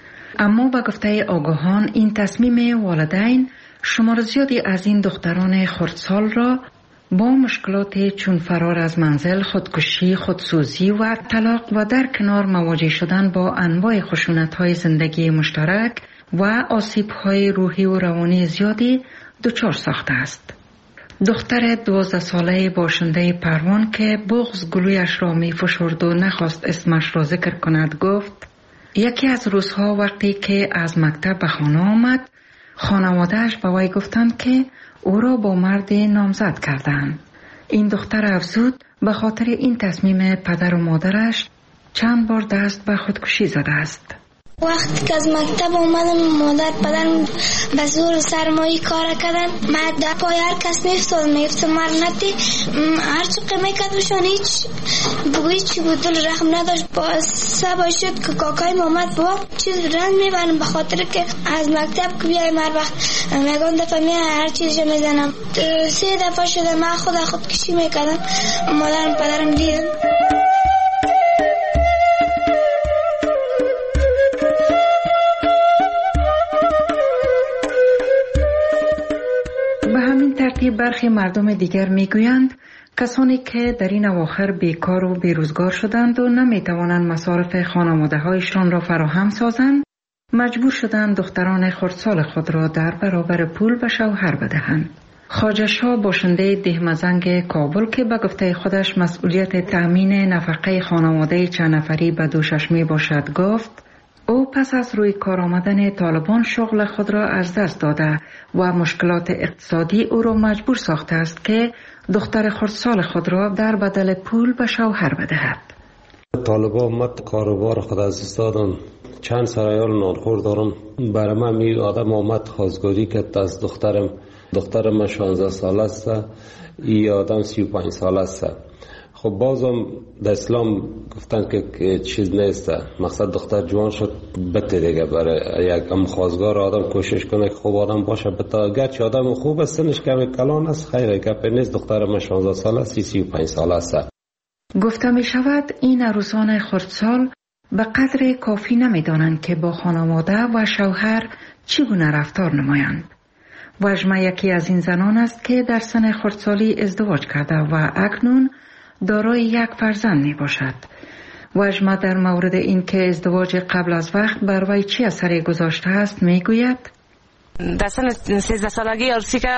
Speaker 24: اما به گفته آگاهان این تصمیم والدین شمار زیادی از این دختران خردسال را با مشکلات چون فرار از منزل، خودکشی، خودسوزی و طلاق و در کنار مواجه شدن با انواع خشونت‌های زندگی مشترک و آسیب‌های روحی و روانی زیادی دچار ساخته است. دختر 12 ساله باشنده پروان که بغض گلویش را می فشرد و نخواست اسمش را ذکر کند گفت: یکی از روزها وقتی که از مکتب به خانه آمد، خانواده‌اش به وی گفتند که او را با مرد نامزد کردند. این دختر افزود به خاطر این تصمیم پدر و مادرش چند بار دست به خودکشی زده است.
Speaker 25: وقتی که از مکتب اومدم مادر پدرم به زور سرمایی کار کردن، من در پای هر کس میفتاد، میفتم مرنتی هر چقه میکرد بشان هیچ بگوی چی بود دل رحم نداشت. با سبا شد که کاکای محمد با چیز رنگ میبرم به خاطر که از مکتب که بیایم هر وقت میگم دفعه میای هر چیزی میزنم. 3 دفعه شده من خودکشی میکردم، مادرم پدرم دیدم. برخی مردم دیگر میگویند کسانی که در این اواخر بیکار و بیروزگار شدند و نمیتوانند مصارف خانواده هایشان را فراهم سازند، مجبور شدند دختران خردسال خود را در برابر پول به شوهر بدهند. خواجه شاه باشنده دهمزنگ کابل که به گفته خودش مسئولیت تأمین نفقه خانواده چند نفری به دوشش می باشد گفت: او پس از روی کار آمدن طالبان شغل خود را از دست داده و مشکلات اقتصادی او را مجبور ساخته است که دختر خردسال خود را در بدل پول به شوهر بدهد.
Speaker 10: طالبان مت کاروبار خود از استادان چند سرایال نانخور دارم. برای من می آدم آمد خواستگاری کرد از دخترم 16 ساله است، ای آدم 35 ساله است. خب بازم در اسلام گفتن که چیز نیست، مقصد دختر جوان شد بته دیگه. برای یک خواستگار آدم کوشش کنه که خوب آدم باشه، بتا گرچه آدم خوب است سنش کمی کلان است، خیره گپ نیست. دختر 16 ساله 35 ساله است.
Speaker 24: گفته می شود این عروسان خردسال به قدر کافی نمی دانند که با خانواده و شوهر چگونه رفتار نمایند. وژمه یکی از این زنان است که در سن خردسالی ازدواج کرده و اکنون دارای یک فرزند می باشد. وژمه در مورد این که ازدواج قبل از وقت بر وی چه اثری گذاشته است می گوید:
Speaker 13: در سن 13 سالگی عروسی که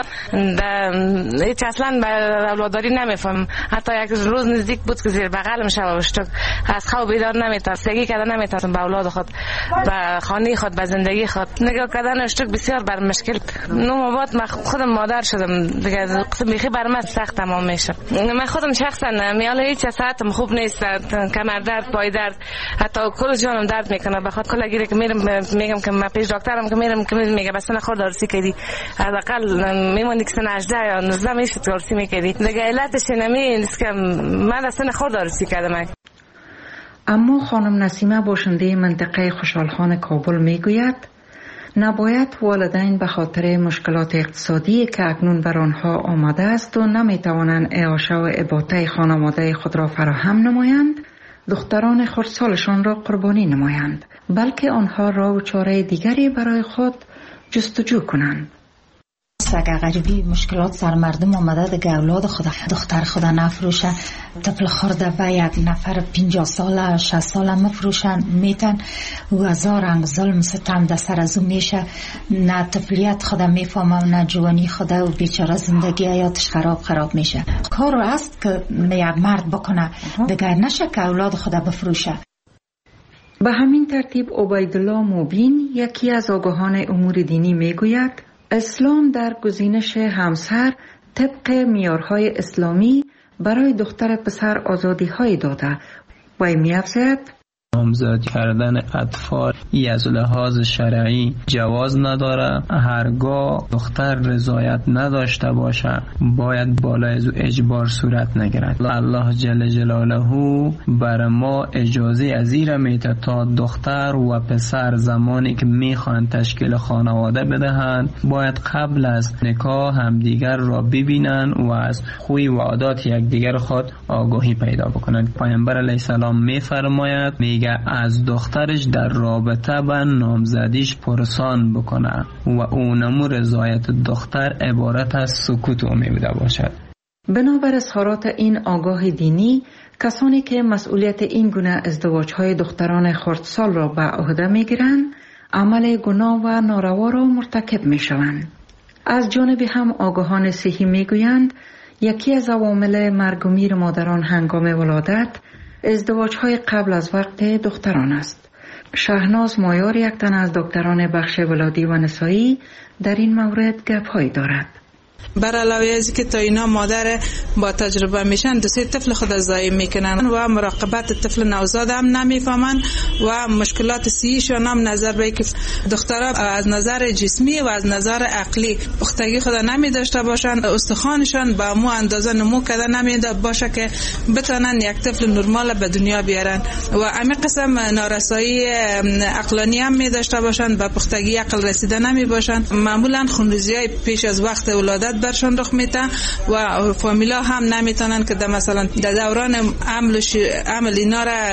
Speaker 13: هیچ اصلا به اولاداری نمیفهم. حتی یک روز نزدیک بود که زیر بغلم شب شد، از خواب بیدار نمیتونم، سگی کردن نمیتونم به اولاد خود، به خانه خود، به زندگی خود. نگاه کردن اشتک بسیار بر مشکل. نو بعد من خودم مادر شدم دیگه، قسم بیخی بر من سخت تمام میشه. من خودم شخصا میال هیچ ساعتم خوب نیست، کمر درد، پای درد، حتی کل جانم درد میکنه. بخاطر کلا گیره که میرم میگم که من پیش دکترم که میرم که میگه بس خودارسی کردی، حداقل میموندی که سن 18 یا 19 میشه دارسی میکردی دیگه. علتش نمیست که من از سن خودارسی کردم.
Speaker 24: اما خانم نسیمه باشنده منطقه خوشحالخان کابل میگوید نباید والدین به خاطر مشکلات اقتصادی که اکنون بر آنها آمده است و نمیتوانند اعاشه و اباطه خانواده خود را فراهم نمایند دختران خردسالشان را قربانی نمایند، بلکه آنها راه و چاره دیگری برای خود جستجو کنند.
Speaker 8: اگر غریبی مشکلات سر مردم آمده دیگه اولاد خود دختر خود نفروشه، طفل خورده به یک نفر 50 ساله 60 ساله مفروشن میتن و هزار رنگ ظلم ستم در سر از او میشه، نه طفلیت خود میفهمه نه جوانی خود و بیچاره زندگی حیاتش خراب میشه. کار است که یک مرد بکنه دیگه نشه که اولاد خود بفروشه.
Speaker 24: به همین ترتیب عبیدالله موبین یکی از آگاهان امور دینی میگوید اسلام در گزینش همسر طبق معیارهای اسلامی برای دختر پسر آزادی‌های داده و می‌افزاید
Speaker 4: نامزد کردن اطفال از لحاظ شرعی جواز نداره. هرگاه دختر رضایت نداشته باشه باید بالای از اجبار صورت نگیرد. الله جل جلاله بر ما اجازه ازیر میده تا دختر و پسر زمانی که میخوان تشکیل خانواده بدهند باید قبل از نکاح همدیگر را ببینن و از خوی و عادات یکدیگر خود آگاهی پیدا بکنند. پیامبر علیه السلام میفرماید میگه از دخترش در رابطه با نامزدیش پرسان بکنه و اونمو رضایت دختر عبارت از سکوت او میبوده باشد.
Speaker 24: بنابر اظهارات این آگاه دینی کسانی که مسئولیت این گونه ازدواج‌های دختران خردسال را به عهده میگیرند عمل گناه و ناروا را مرتکب میشوند. از جانب هم آگاهان صحی میگویند یکی از عوامل مرگ و میر مادران هنگام ولادت ازدواج‌های قبل از وقت دختران است. شهناز مایار یک تن از دکتران بخش ولادی و نسایی در این مورد گپ‌هایی دارد.
Speaker 6: بر علاوه از که تا اینا مادر با تجربه میشن دو سه طفل خود ضایع میکنن و مراقبت طفل نوزاد هم نمیفهمن و مشکلات صحیشون هم نظر به که دخترها از نظر جسمی و از نظر عقلی پختگی خود نمی داشته باشن، استخوانشان با مو اندازه نمو کرده نمیده باشه که بتونن یک طفل نرمال به دنیا بیارن و همین قسم نارسایی عقلانی هم می داشته باشن، به پختگی عقل رسیده نمی باشن. معمولا خونریزی‌های پیش از وقت ولادت برشان رخ میده و فامیلا هم نمیتونن که مثلا در دوران عمل اینا را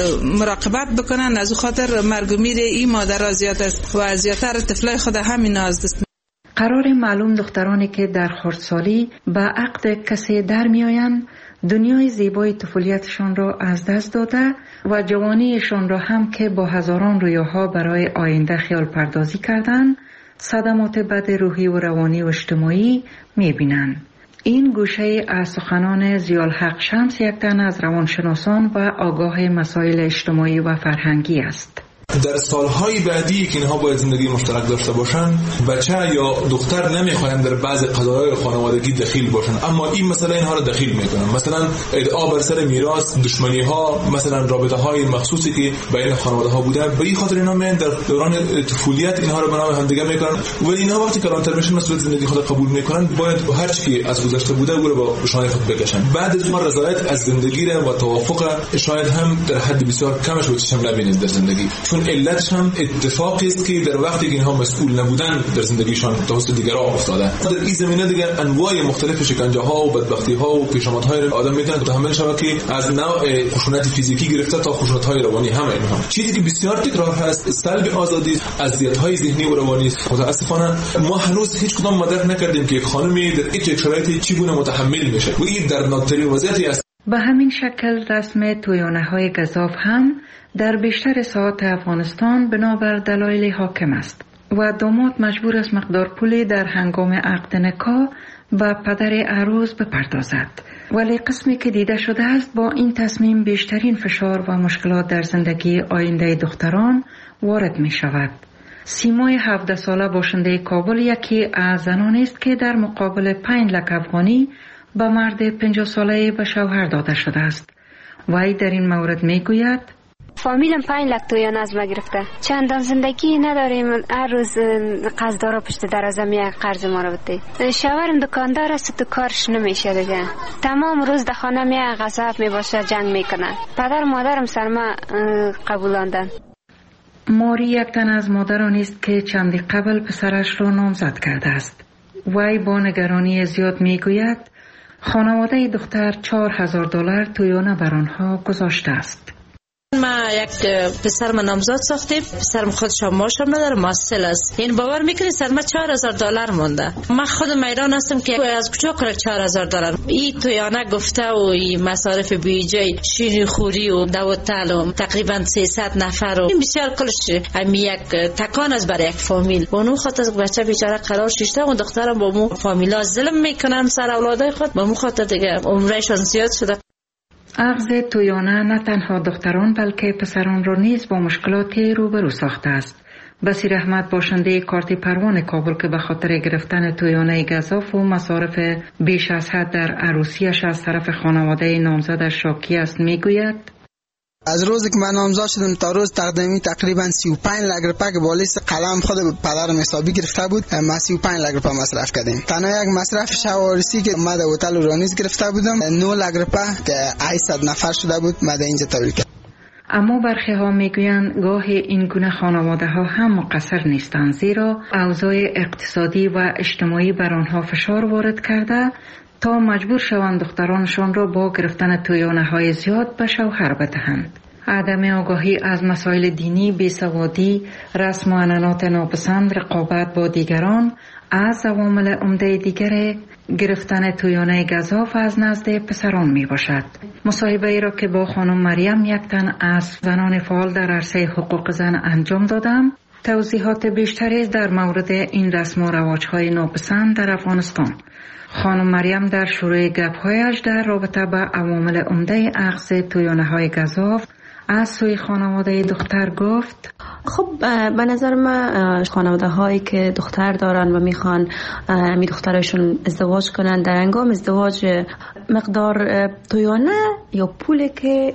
Speaker 6: مراقبت بکنن. از خاطر مرگ و میر این مادر زیاد است و زیادتر طفلای خود همین از دست.
Speaker 24: قرار معلوم دخترانی که در خردسالی به عقد کسی در میآیند دنیای زیبای طفولیتشان را از دست داده و جوانیشان را هم که با هزاران رویاها برای آینده خیال پردازی کردند صدمات بد روحی و روانی و اجتماعی می‌بینند. این گوشه از سخنان ضیاءالحق شمس یک تن از روانشناسان و آگاه مسائل اجتماعی و فرهنگی است.
Speaker 14: در سالهای بعدی که اینها باید زندگی مشترک داشته باشن بچه یا دختر نمیخواین در بعض قضایای خانوادگی دخیل باشن، اما این مسئله اینها را دخیل میکنن. مثلا ادعا بر سر میراث، دشمنی ها، مثلا رابطه های مخصوصی که بین خانواده ها بوده، به این خاطر اینا من در دوران طفولیت اینها را به نام همدیگه میکنن و اینها وقتی کلانتر میشن مسئولیت زندگی خود قبول میکنن باید هر چی از گذشته بوده او را با شانه خود بکشن. بعد از ما رضایت از زندگی و توافق شاید هم در حد بسیار کمش رو چشم نبینید در زندگی، چون علتش هم اتفاقی است که در وقتی که اینها مسئول نبودن در زندگیشان توسط دیگران افتاده. در این زمینه دیگه انواع مختلف شکنجه‌ها و بدبختی‌ها و پیشامدهای آدم میتونن متحمل شود که از نوع خشونت فیزیکی گرفته تا خشونت‌های روانی هم اینها. چیزی که بسیار تکرار هست سلب آزادی، اذیت‌های ذهنی و روانی. متأسفانه ما هنوز هیچ کدام مدرک نکردیم که خانمی در هیچ شرایطی چگونه متحمل میشه و این در ناترین وضعیتی است.
Speaker 24: به همین شکل رسم تویانه‌های گزاف هم در بیشتر ساحات افغانستان بنابر دلایل حاکم است و داماد مجبور است مقدار پولی در هنگام عقد نکاح و پدر عروس بپردازد. ولی قسمی که دیده شده است با این تصمیم بیشترین فشار و مشکلات در زندگی آینده دختران وارد می شود. سیمای 17 ساله باشنده کابل یکی از زنانی است که در مقابل 5 لک افغانی به مرد 50 ساله به شوهر داده شده است. وی در این مورد می گوید
Speaker 5: فامیلم 5 لک تویان از ما گرفته، چندان زندگی نداریم، هر روز قرضدارا پشت دروازه میاد قرض ما رو بده. شوهرم دکاندار است تو کارش نمیشه دیگه، تمام روز در خانه میاد غضب میباشه جنگ میکنه. پدر مادرم سر ما قبولاندن.
Speaker 24: ماری یک تن از مادرانی است که چندی قبل پسرش را نامزد کرده است. وی با نگرانی زیاد میگوید خانواده دختر $4000 تویانه بر آنها گذاشته است.
Speaker 20: ما یک پسرم نامزاد ساختیم، پسرم خودش ماشم نداره، ماسل است. این باور میکنی سر ما $4,000 مونده. من خودم ایران هستم که از کجا کنم $4,000. این تویانه گفته و این مصارف بیجای شیرین خوری و دوتل و تقریبا 300 نفر و این بسیار کلش همی یک تکان است برای یک فامیل. اونو خاطر بچه بیچاره قرار شیشته و دخترم با مو فامیلا ظلم میکنن سر اولادای خود، با مو خاطر دیگه عمرشون زیاد شده.
Speaker 25: اغز تویانه نه تنها دختران بلکه پسران را نیز با مشکلاتی روبرو ساخته است. بصیر احمد باشنده کارت پروان کابل که به خاطر گرفتن تویانه گزاف و مصارف بیش از حد در عروسیش از طرف خانواده نامزدش شاکی است میگوید:
Speaker 7: از روزی که من نامزاد شدم تا روز تقدیمی تقریبا 35 لک روپیه که با لیست قلم خود پدرم حسابی گرفته بود، ما 35 لک روپیه مصرف کردیم. تنها یک مصرف شوارسی که ما در هتل رانیز گرفته بودم 9 لک روپیه که 800 نفر شده بود ما در اینجا تولید کردم.
Speaker 25: اما برخی ها میگویند گاهی این گونه خانواده ها هم مقصر نیستند، زیرا اوضاع اقتصادی و اجتماعی بر آنها فشار وارد کرده تا مجبور شوند دخترانشان را با گرفتن تویانه های زیاد به شوهر بدهند. عدم آگاهی از مسائل دینی، بیسوادی، رسم و عنعنات ناپسند، رقابت با دیگران از عوامل عمده دیگر گرفتن تویانه گزاف از نزد پسران می باشد. مصاحبه ای را که با خانم مریم یک تن از زنان فعال در عرصه حقوق زن انجام دادم، توضیحات بیشتری در مورد این رسم و رواج‌های ناپسند در افغانستان. خانم مریم در شروع گپ‌هایش در رابطه با عوامل عمده اخذ تویانه‌های گزاف از سوی خانواده دختر گفت:
Speaker 15: خب به نظر من خانواده هایی که دختر دارن و میخوان می دخترشون ازدواج کنن، در هنگام ازدواج مقدار تویانه یا پولی که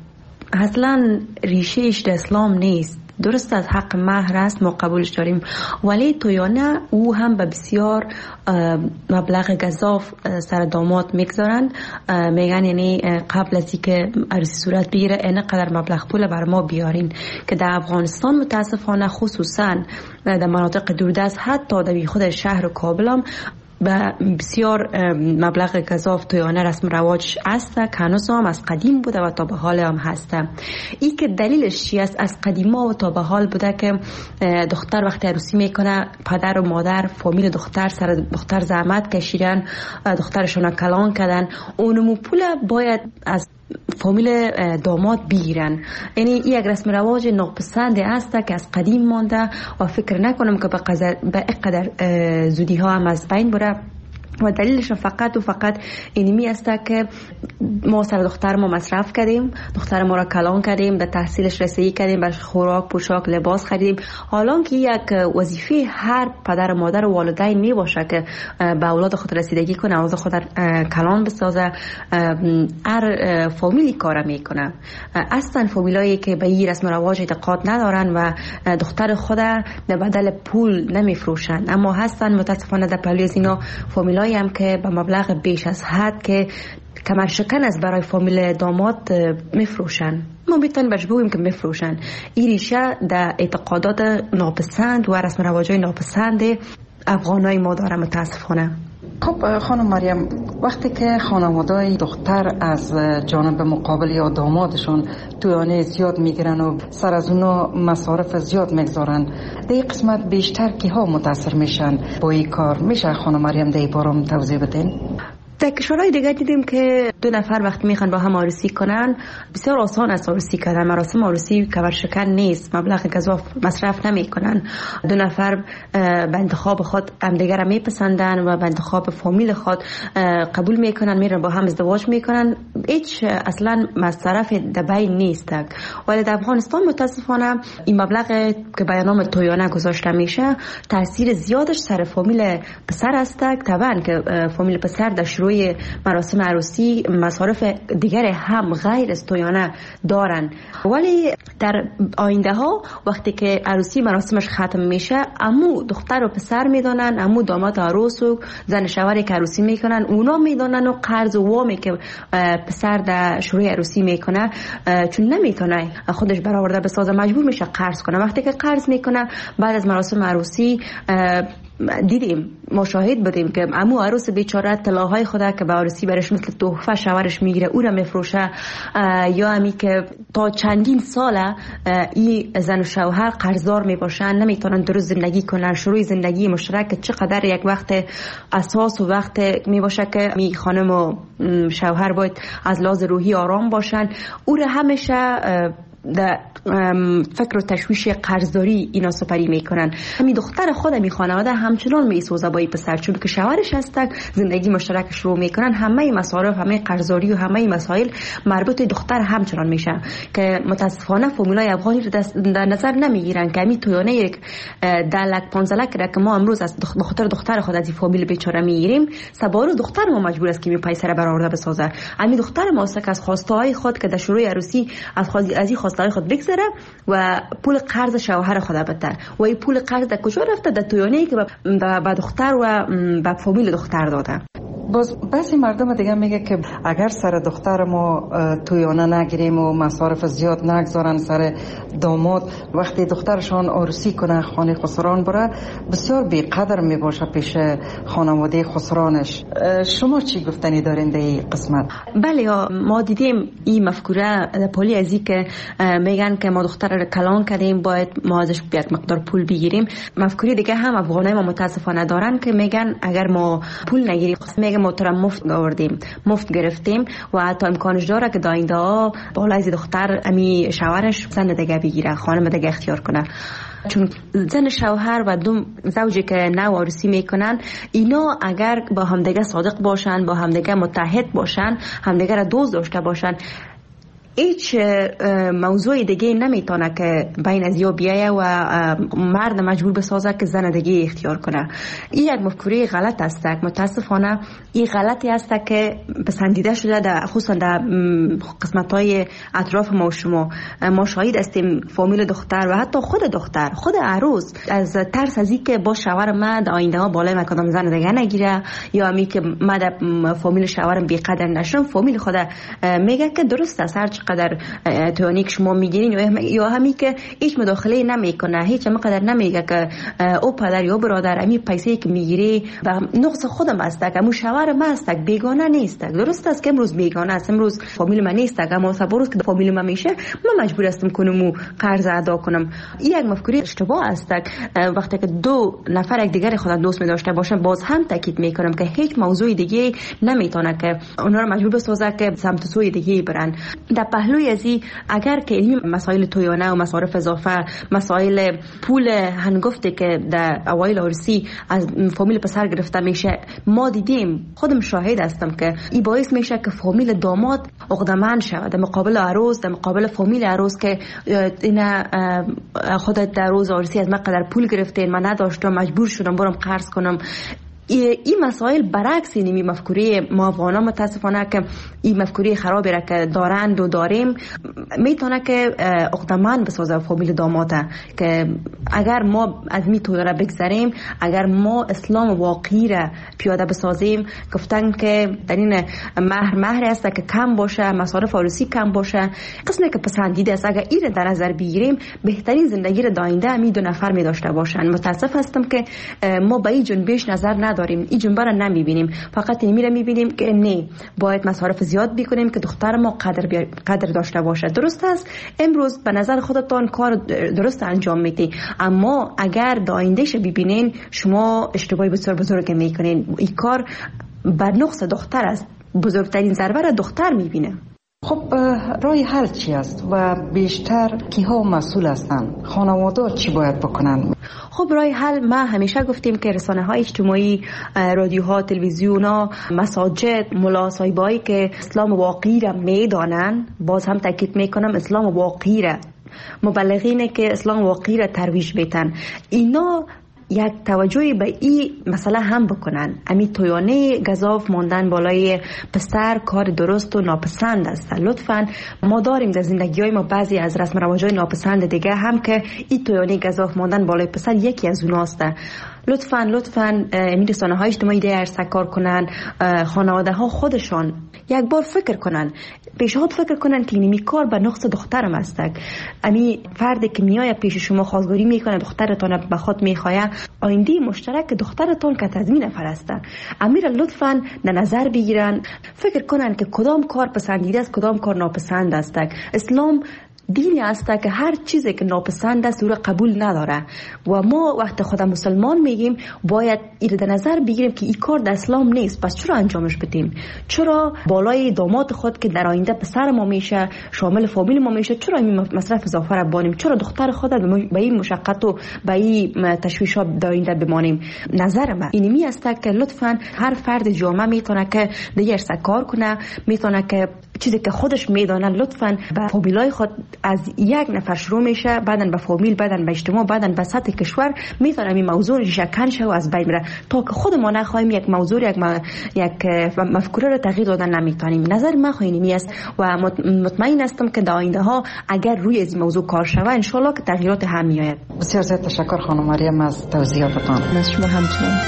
Speaker 15: اصلا ریشهش در اسلام نیست، درست از حق مهر است، ما قبولش داریم، ولی تویانه او هم به بسیار مبلغ گزاف سر داماد میگذارن. میگن یعنی قبل از اینکه عروسی صورت بگیره اینقدر مبلغ پول بر ما بیارین، که در افغانستان متاسفانه خصوصا در مناطق دوردست حتی در خود شهر کابل هم به بسیار مبلغ گزاف تویانه رسم رواج است که هنوز هم از قدیم بوده و تا به حال هم هست. این که دلیلش چی است؟ از قدیما و تا به حال بوده که دختر وقتی عروسی میکنه پدر و مادر فامیل دختر سر دختر زحمت کشیدن، دخترشون کلان کردن، اونمو پول باید از فامیل داماد بگیرن. یعنی این یک رسم رواج ناپسند است که از قدیم مانده و فکر نکنم که به اینقدر زودی ها هم از بین بره و دلیلش فقط و فقط اینمی است که ما سر دختر ما مصرف کردیم، دختر ما را کلان کردیم، به تحصیلش رسیدگی کردیم، برش خوراک، پوشاک، لباس خریدیم. حالا که یک وظیفه هر پدر و مادر و والدین می باشه که به اولاد خود رسیدگی کنه، اولاد خود کلان بسازه، هر فامیلی کار میکنه. اصلا فامیلایی که به این رسم و رواج اعتقاد ندارن و دختر خود به بدل پول نمیفروشن، اما هستن متاسفانه در پهلوی از اینا فامیلایی هم که به مبلغ بیش از حد که کمر شکن از برای فامیل داماد میفروشن. ما میتونیم برش بگوییم که میفروشن. این ریشه در اعتقادات ناپسند و رسم رواجای ناپسند افغانای ما داره متاسفانه.
Speaker 25: خب خانم مریم، وقتی که خانواده‌ی دختر از جانب مقابل یا دامادشون تویانه زیاد میگیرن و سر از اونا مصارف زیاد میگذارن، در این قسمت بیشتر کی ها متاثر میشن با این کار؟ میشه خانم مریم در این باره توضیح بدین؟
Speaker 15: در کشورهای دیگه دیدیم که دو نفر وقتی میخوان با هم عروسی کنن بسیار آسان است عروسی کردن. مراسم عروسی کمر شکن نیست، مبلغ گزاف مصرف نمیکنن. دو نفر به انتخاب خود همدیگر را میپسندن و به انتخاب فامیل خود قبول میکنن، میرن با هم ازدواج میکنن. هیچ اصلا مصرف در بین نیست. ولی در افغانستان متاسفانه این مبلغ که به نام تویانه گذاشته میشه تاثیر زیادش سر فامیل پسر است. طبعا که فامیل پسر در شروع مراسم عروسی مصارف دیگر هم غیر از تویانه دارن، ولی در آینده ها وقتی که عروسی مراسمش ختم میشه عمو دختر و پسر میدانن، عمو داماد عروس و زن شوهری که عروسی میکنن اونا میدانن و قرض و وامی که پسر در شروع عروسی میکنه چون نمیتونه خودش برآورده بسازه مجبور میشه قرض کنه. وقتی که قرض میکنه بعد از مراسم عروسی دیدیم، مشاهد بودیم که عمو عروس بیچاره طلاهای خدا که به عروسی برش مثل تحفه شوهرش میگیره او را میفروشه، یا همی که تا چندین ساله این زن و شوهر قرضدار میباشن، نمیتونن درست زندگی کنن. شروع زندگی مشترک چقدر یک وقت اساس و وقت میباشه که می خانم و شوهر باید از لحاظ روحی آرام باشن. او را همیشه در فکر و تشویش قرضداری اینا سپری میکنن. همین دختر خود می خانواده همچنان میسوزه با این پسر، چون که شوهرش هستن، زندگی مشترک شروع میکنن، همه مصارف، همه قرضداری و همه مسائل مربوط دختر همچنان میشه که متاسفانه فرمولای افغانی رو در نظر نمیگیرن که همین تویانه یک 10 لک 15 لک را که ما امروز از دختر خود از این فامیل بیچاره میگیریم، سبارو دختر ما مجبور است که می پیسه را برآورده بسازه. همین دختر ما است که از خواسته های خود که در شروع عروسی از این خواسته های خود بگذره و پول قرض شوهر خود بده و این پول قرض در کجا رفته؟ در تویانه‌ای که به دختر و به فامیل دختر داده.
Speaker 24: باز بعضی مردم دیگه میگه که اگر سر دختر ما تویانه نگیریم و مصارف زیاد نگذارن سر داماد، وقتی دخترشان عروسی کنه خانه خسران بره، بسیار بیقدر میباشه پیش خانواده خسرانش. شما چی گفتنی دارین در این قسمت؟
Speaker 15: بله، ما دیدیم این مفکوره پولی ازی که میگن که ما دختر رو کلان کردیم باید ما ازش یک مقدار پول بگیریم. مفکوری دیگه هم افغانای ما متاسفانه دارن که میگن اگر ما پول نگیریم، میگه ما ترا مفت آوردیم، مفت گرفتیم و حتی امکانش داره که داینده ها بالای از دختر امی شوهرش زن دیگه بگیره، خانم دیگه اختیار کنه. چون زن شوهر و دو زوجی که نو عروسی میکنن، اینا اگر با همدیگه صادق باشن، با همدیگه متحد باشن، همدیگه را دوست داشته باشن، هیچ موضوع دیگه نمیتونه که بین از یا بیایه و مرد مجبور بسازه که زن دیگه اختیار کنه. این یک مفکوره غلط است. متاسفانه این غلطی است که پسندیده شده در خصوصا در قسمت‌های اطراف ما و شما. ما شاهد هستیم فامیل دختر و حتی خود دختر، خود عروس، از ترس از اینکه با شوهر من در آینده ها بالای مکادم زن دیگه نگیره یا امی که من در فامیل شوهرم بی‌قدر نشم، فامیل خود میگه که درست است هر قدر توانی که شما میگیرین یا همی که هیچ مداخله نمیکنه، هیچ مقدر نمیگه که او پدر یا برادر امی پیسه که میگیری و نقص خودم است که مو شوهر من است، بیگانه نیست. درست است که امروز بیگانه است، امروز فامیل من نیست، اما صبروز که فامیل من میشه من مجبور هستم کنم قرض ادا کنم. این یک مفکوره اشتباه است. وقتی که دو نفر یک دیگر خود دوست می داشته باشن، باز هم تاکید میکنم که هیچ موضوع دیگه نمیتونه که اونها رو مجبور بسازه که سمت سوی دیگه برن. در پهلوی ازی اگر که این مسائل تویانه و مصارف اضافه، مسائل پول هنگفته که در اوایل عروسی از فامیل پسر گرفته میشه، ما دیدیم، خودم شاهد هستم که این باعث میشه که فامیل داماد عقده‌مند شود در مقابل عروس، در مقابل فامیل عروس که اینا خودت در روز عروسی از من قدر پول گرفتین، من نداشتم، مجبور شدم برم قرض کنم. این مسائل برعکس اینمی مفکوره ما افغانا متاسفانه که این مفکوره خرابی را که دارند و داریم میتونه که عقده‌مند بسازه فامیل داماده که اگر ما از می توی را بگذاریم، اگر ما اسلام واقعی را پیاده بسازیم، گفتن که در این مهر است که کم باشه، مصارف عروسی کم باشه، قسمی که پسندیده است، اگر این در نظر بگیریم بهترین زندگی را داینده امی دو نفر می داشته باشن. متاسف هستم که ما به این جنبش نظر نداریم، این جنبه را نمیبینیم، فقط اینمی را میبینیم که نه باید مصارف زیاد بکنیم که دختر ما قدر داشته باشه. درست است امروز به نظر خودتان کار درست انجام میدی، اما اگر دایندهش ببینین شما اشتباهی بسیار بزرگ میکنین. این کار بر نقص دختر است، بزرگترین ضربه را دختر میبینه.
Speaker 24: خب راه حل چی است و بیشتر کیها مسئول هستند؟ خانواده چی باید بکنن؟
Speaker 15: خب راه حل ما همیشه گفتیم که رسانه‌های اجتماعی، رادیوها، تلویزیون‌ها، مساجد، ملا صاحبایی که اسلام واقعی را میدانن، باز هم تاکید میکنم اسلام واقعی را، مبلغینه که اسلام واقعی را ترویج میتن، اینا یک توجهی به این مسئله هم بکنن. امی تویانه گزاف ماندن بالای پسر کار درست و ناپسند است. لطفاً ما داریم در زندگی های ما بعضی از رسم و رواج های ناپسند دیگه هم که این تویانه گزاف ماندن بالای پسر یکی از اوناست. لطفاً این رسانه‌های اجتماعی در کار کنن، خانواده ها خودشان یک بار فکر کنن، پیشنهاد فکر کنن که اینمی کار به نقص دخترم است. امی فردی که میاد پیش شما خواستگاری میکنه، دخترتان به خود میخواه، آینده مشترک دخترتان که تضمین نفر است. امیر لطفاً نظر بگیرن، فکر کنن که کدام کار پسندیده است، کدام کار ناپسند است. اسلام دینی است که هر چیزی که ناپسند است او را قبول نداره و ما وقت خود مسلمان میگیم باید این در نظر بگیریم که این کار در اسلام نیست. پس چرا انجامش بدیم؟ چرا بالای داماد خود که در آینده پسر ما میشه، شامل فامیل ما میشه، چرا این مصرف اضافه را بانیم؟ چرا دختر خود به این مشقت و به این تشویشات در آینده بمانیم؟ نظر من اینمی است که لطفاً هر فرد جامعه میتونه که دیگر کار کنه، میتونه که چیزی که خودش میدانه لطفاً به فامیلای خود از یک نفر شروع میشه، بعدن به فامیل، بعدن به اجتماع، بعدن به سطح کشور میتونم این موضوع ریشه‌کن شه و از بین بره تا که خود ما نخواهیم یک موضوع یک مفکوره رو تغییر دادن نمیتونیم. نظر من خواهینی است و مطمئن هستم که در آینده ها اگر روی این موضوع کار شود ان شاء الله که تغییرات هم میآید.
Speaker 24: بسیار زیاد تشکر خانم مریم از توضیحاتتان.
Speaker 15: از شما همچنین.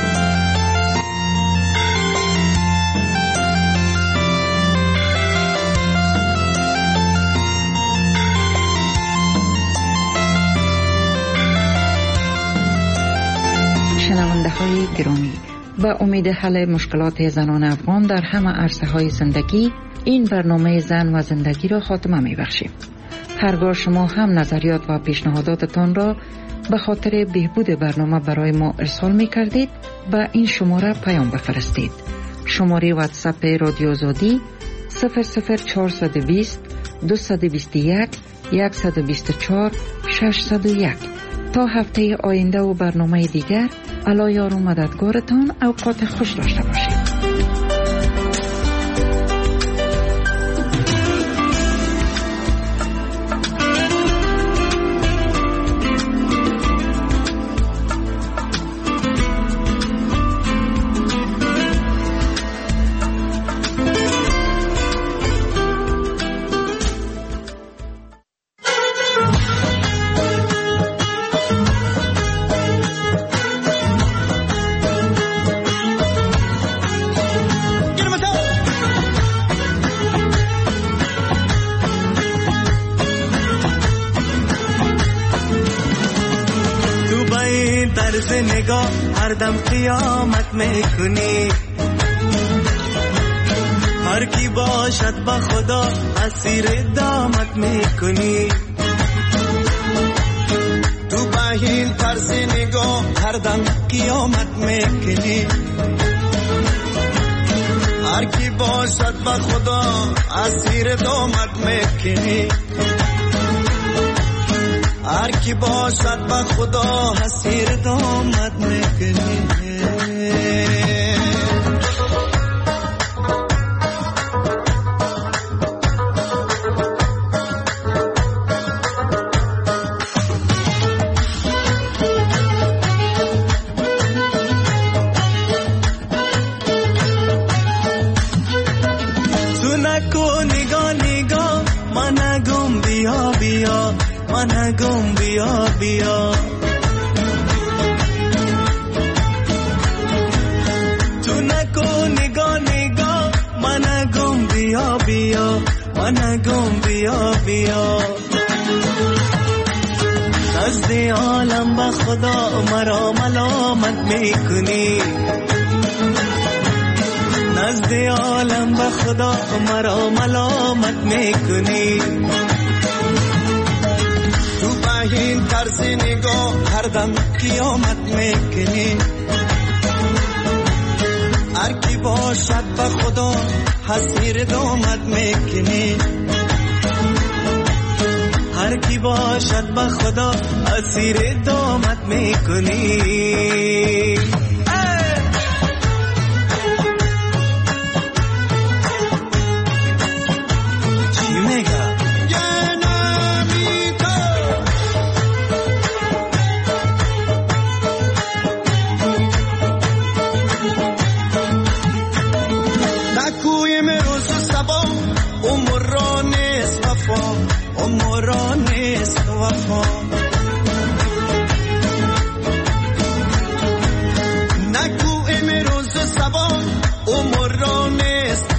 Speaker 24: شنونده های گرامی، با امید حل مشکلات زنان افغان در همه عرصه های زندگی، این برنامه زن و زندگی را خاتمه می بخشیم. هرگاه شما هم نظریات و پیشنهاداتتان را به خاطر بهبود برنامه برای ما ارسال می کردید، با این شماره پیام بفرستید. شماره واتساپ رادیو آزادی 00420 221 124 601. تا هفته آینده و برنامه دیگر، علی یار و مددگارتان اوقات خوش داشته باشید.
Speaker 16: نگاه هر دم قیامت میکنی، هر کی باشد با خدا اسیر دامت میکنی. تو با این طرز نگاه هر دم قیامت میکنی، هر کی باشد با خدا اسیر دامت میکنی. هر کی باشد با خدا اسیر دامت میکنی. تو نکو نگاه نگاه من گم بیا بیا، من گم بیا بیا. تو نکو نگاه نگاه من گم بیا بیا، من گم بیا بیا. نزد عالم با خدا مرا ملامت میکنی، نزد عالم با خدا مرا ملامت میکنی. این طرز نگاه هر دم قیامت میکنی. هر کی باشد با خدا اسیر دامت میکنی. هر کی باشد با خدا اسیر دامت میکنی. چی میگه؟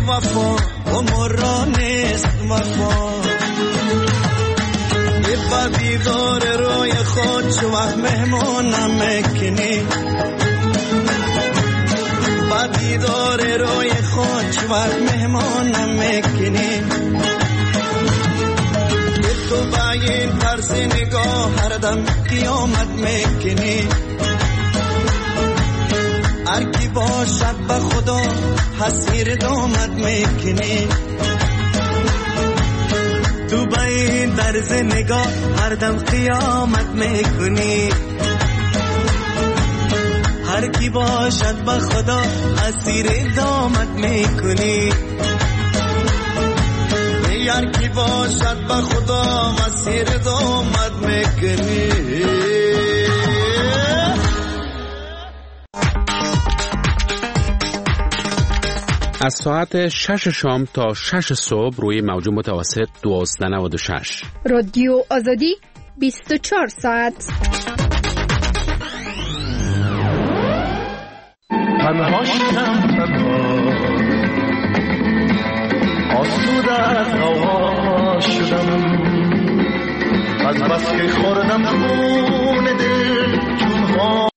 Speaker 16: وفا عمر را نیست وفا با دیدار روی خود چو وقت مهمانم میکنی با دیدار روی خود چو وقت مهمانم میکنی تو با این طرز نگاه هر دم قیامت میکنی هر کی باشد به خدا حسیر دامت میکنی تو با این طرز نگاه هر دم قیامت میکنی هر کی باشد به خدا اسیر دامت میکنی هر کی باشد به خدا اسیر دامت میکنی.
Speaker 17: از ساعت 6 شام تا 6 صبح روی موج متوسط 1296
Speaker 18: رادیو آزادی 24 ساعت.
Speaker 16: تنها شدم تنها آسوده از هوا شدم از بس که خوردم خون دل چون ها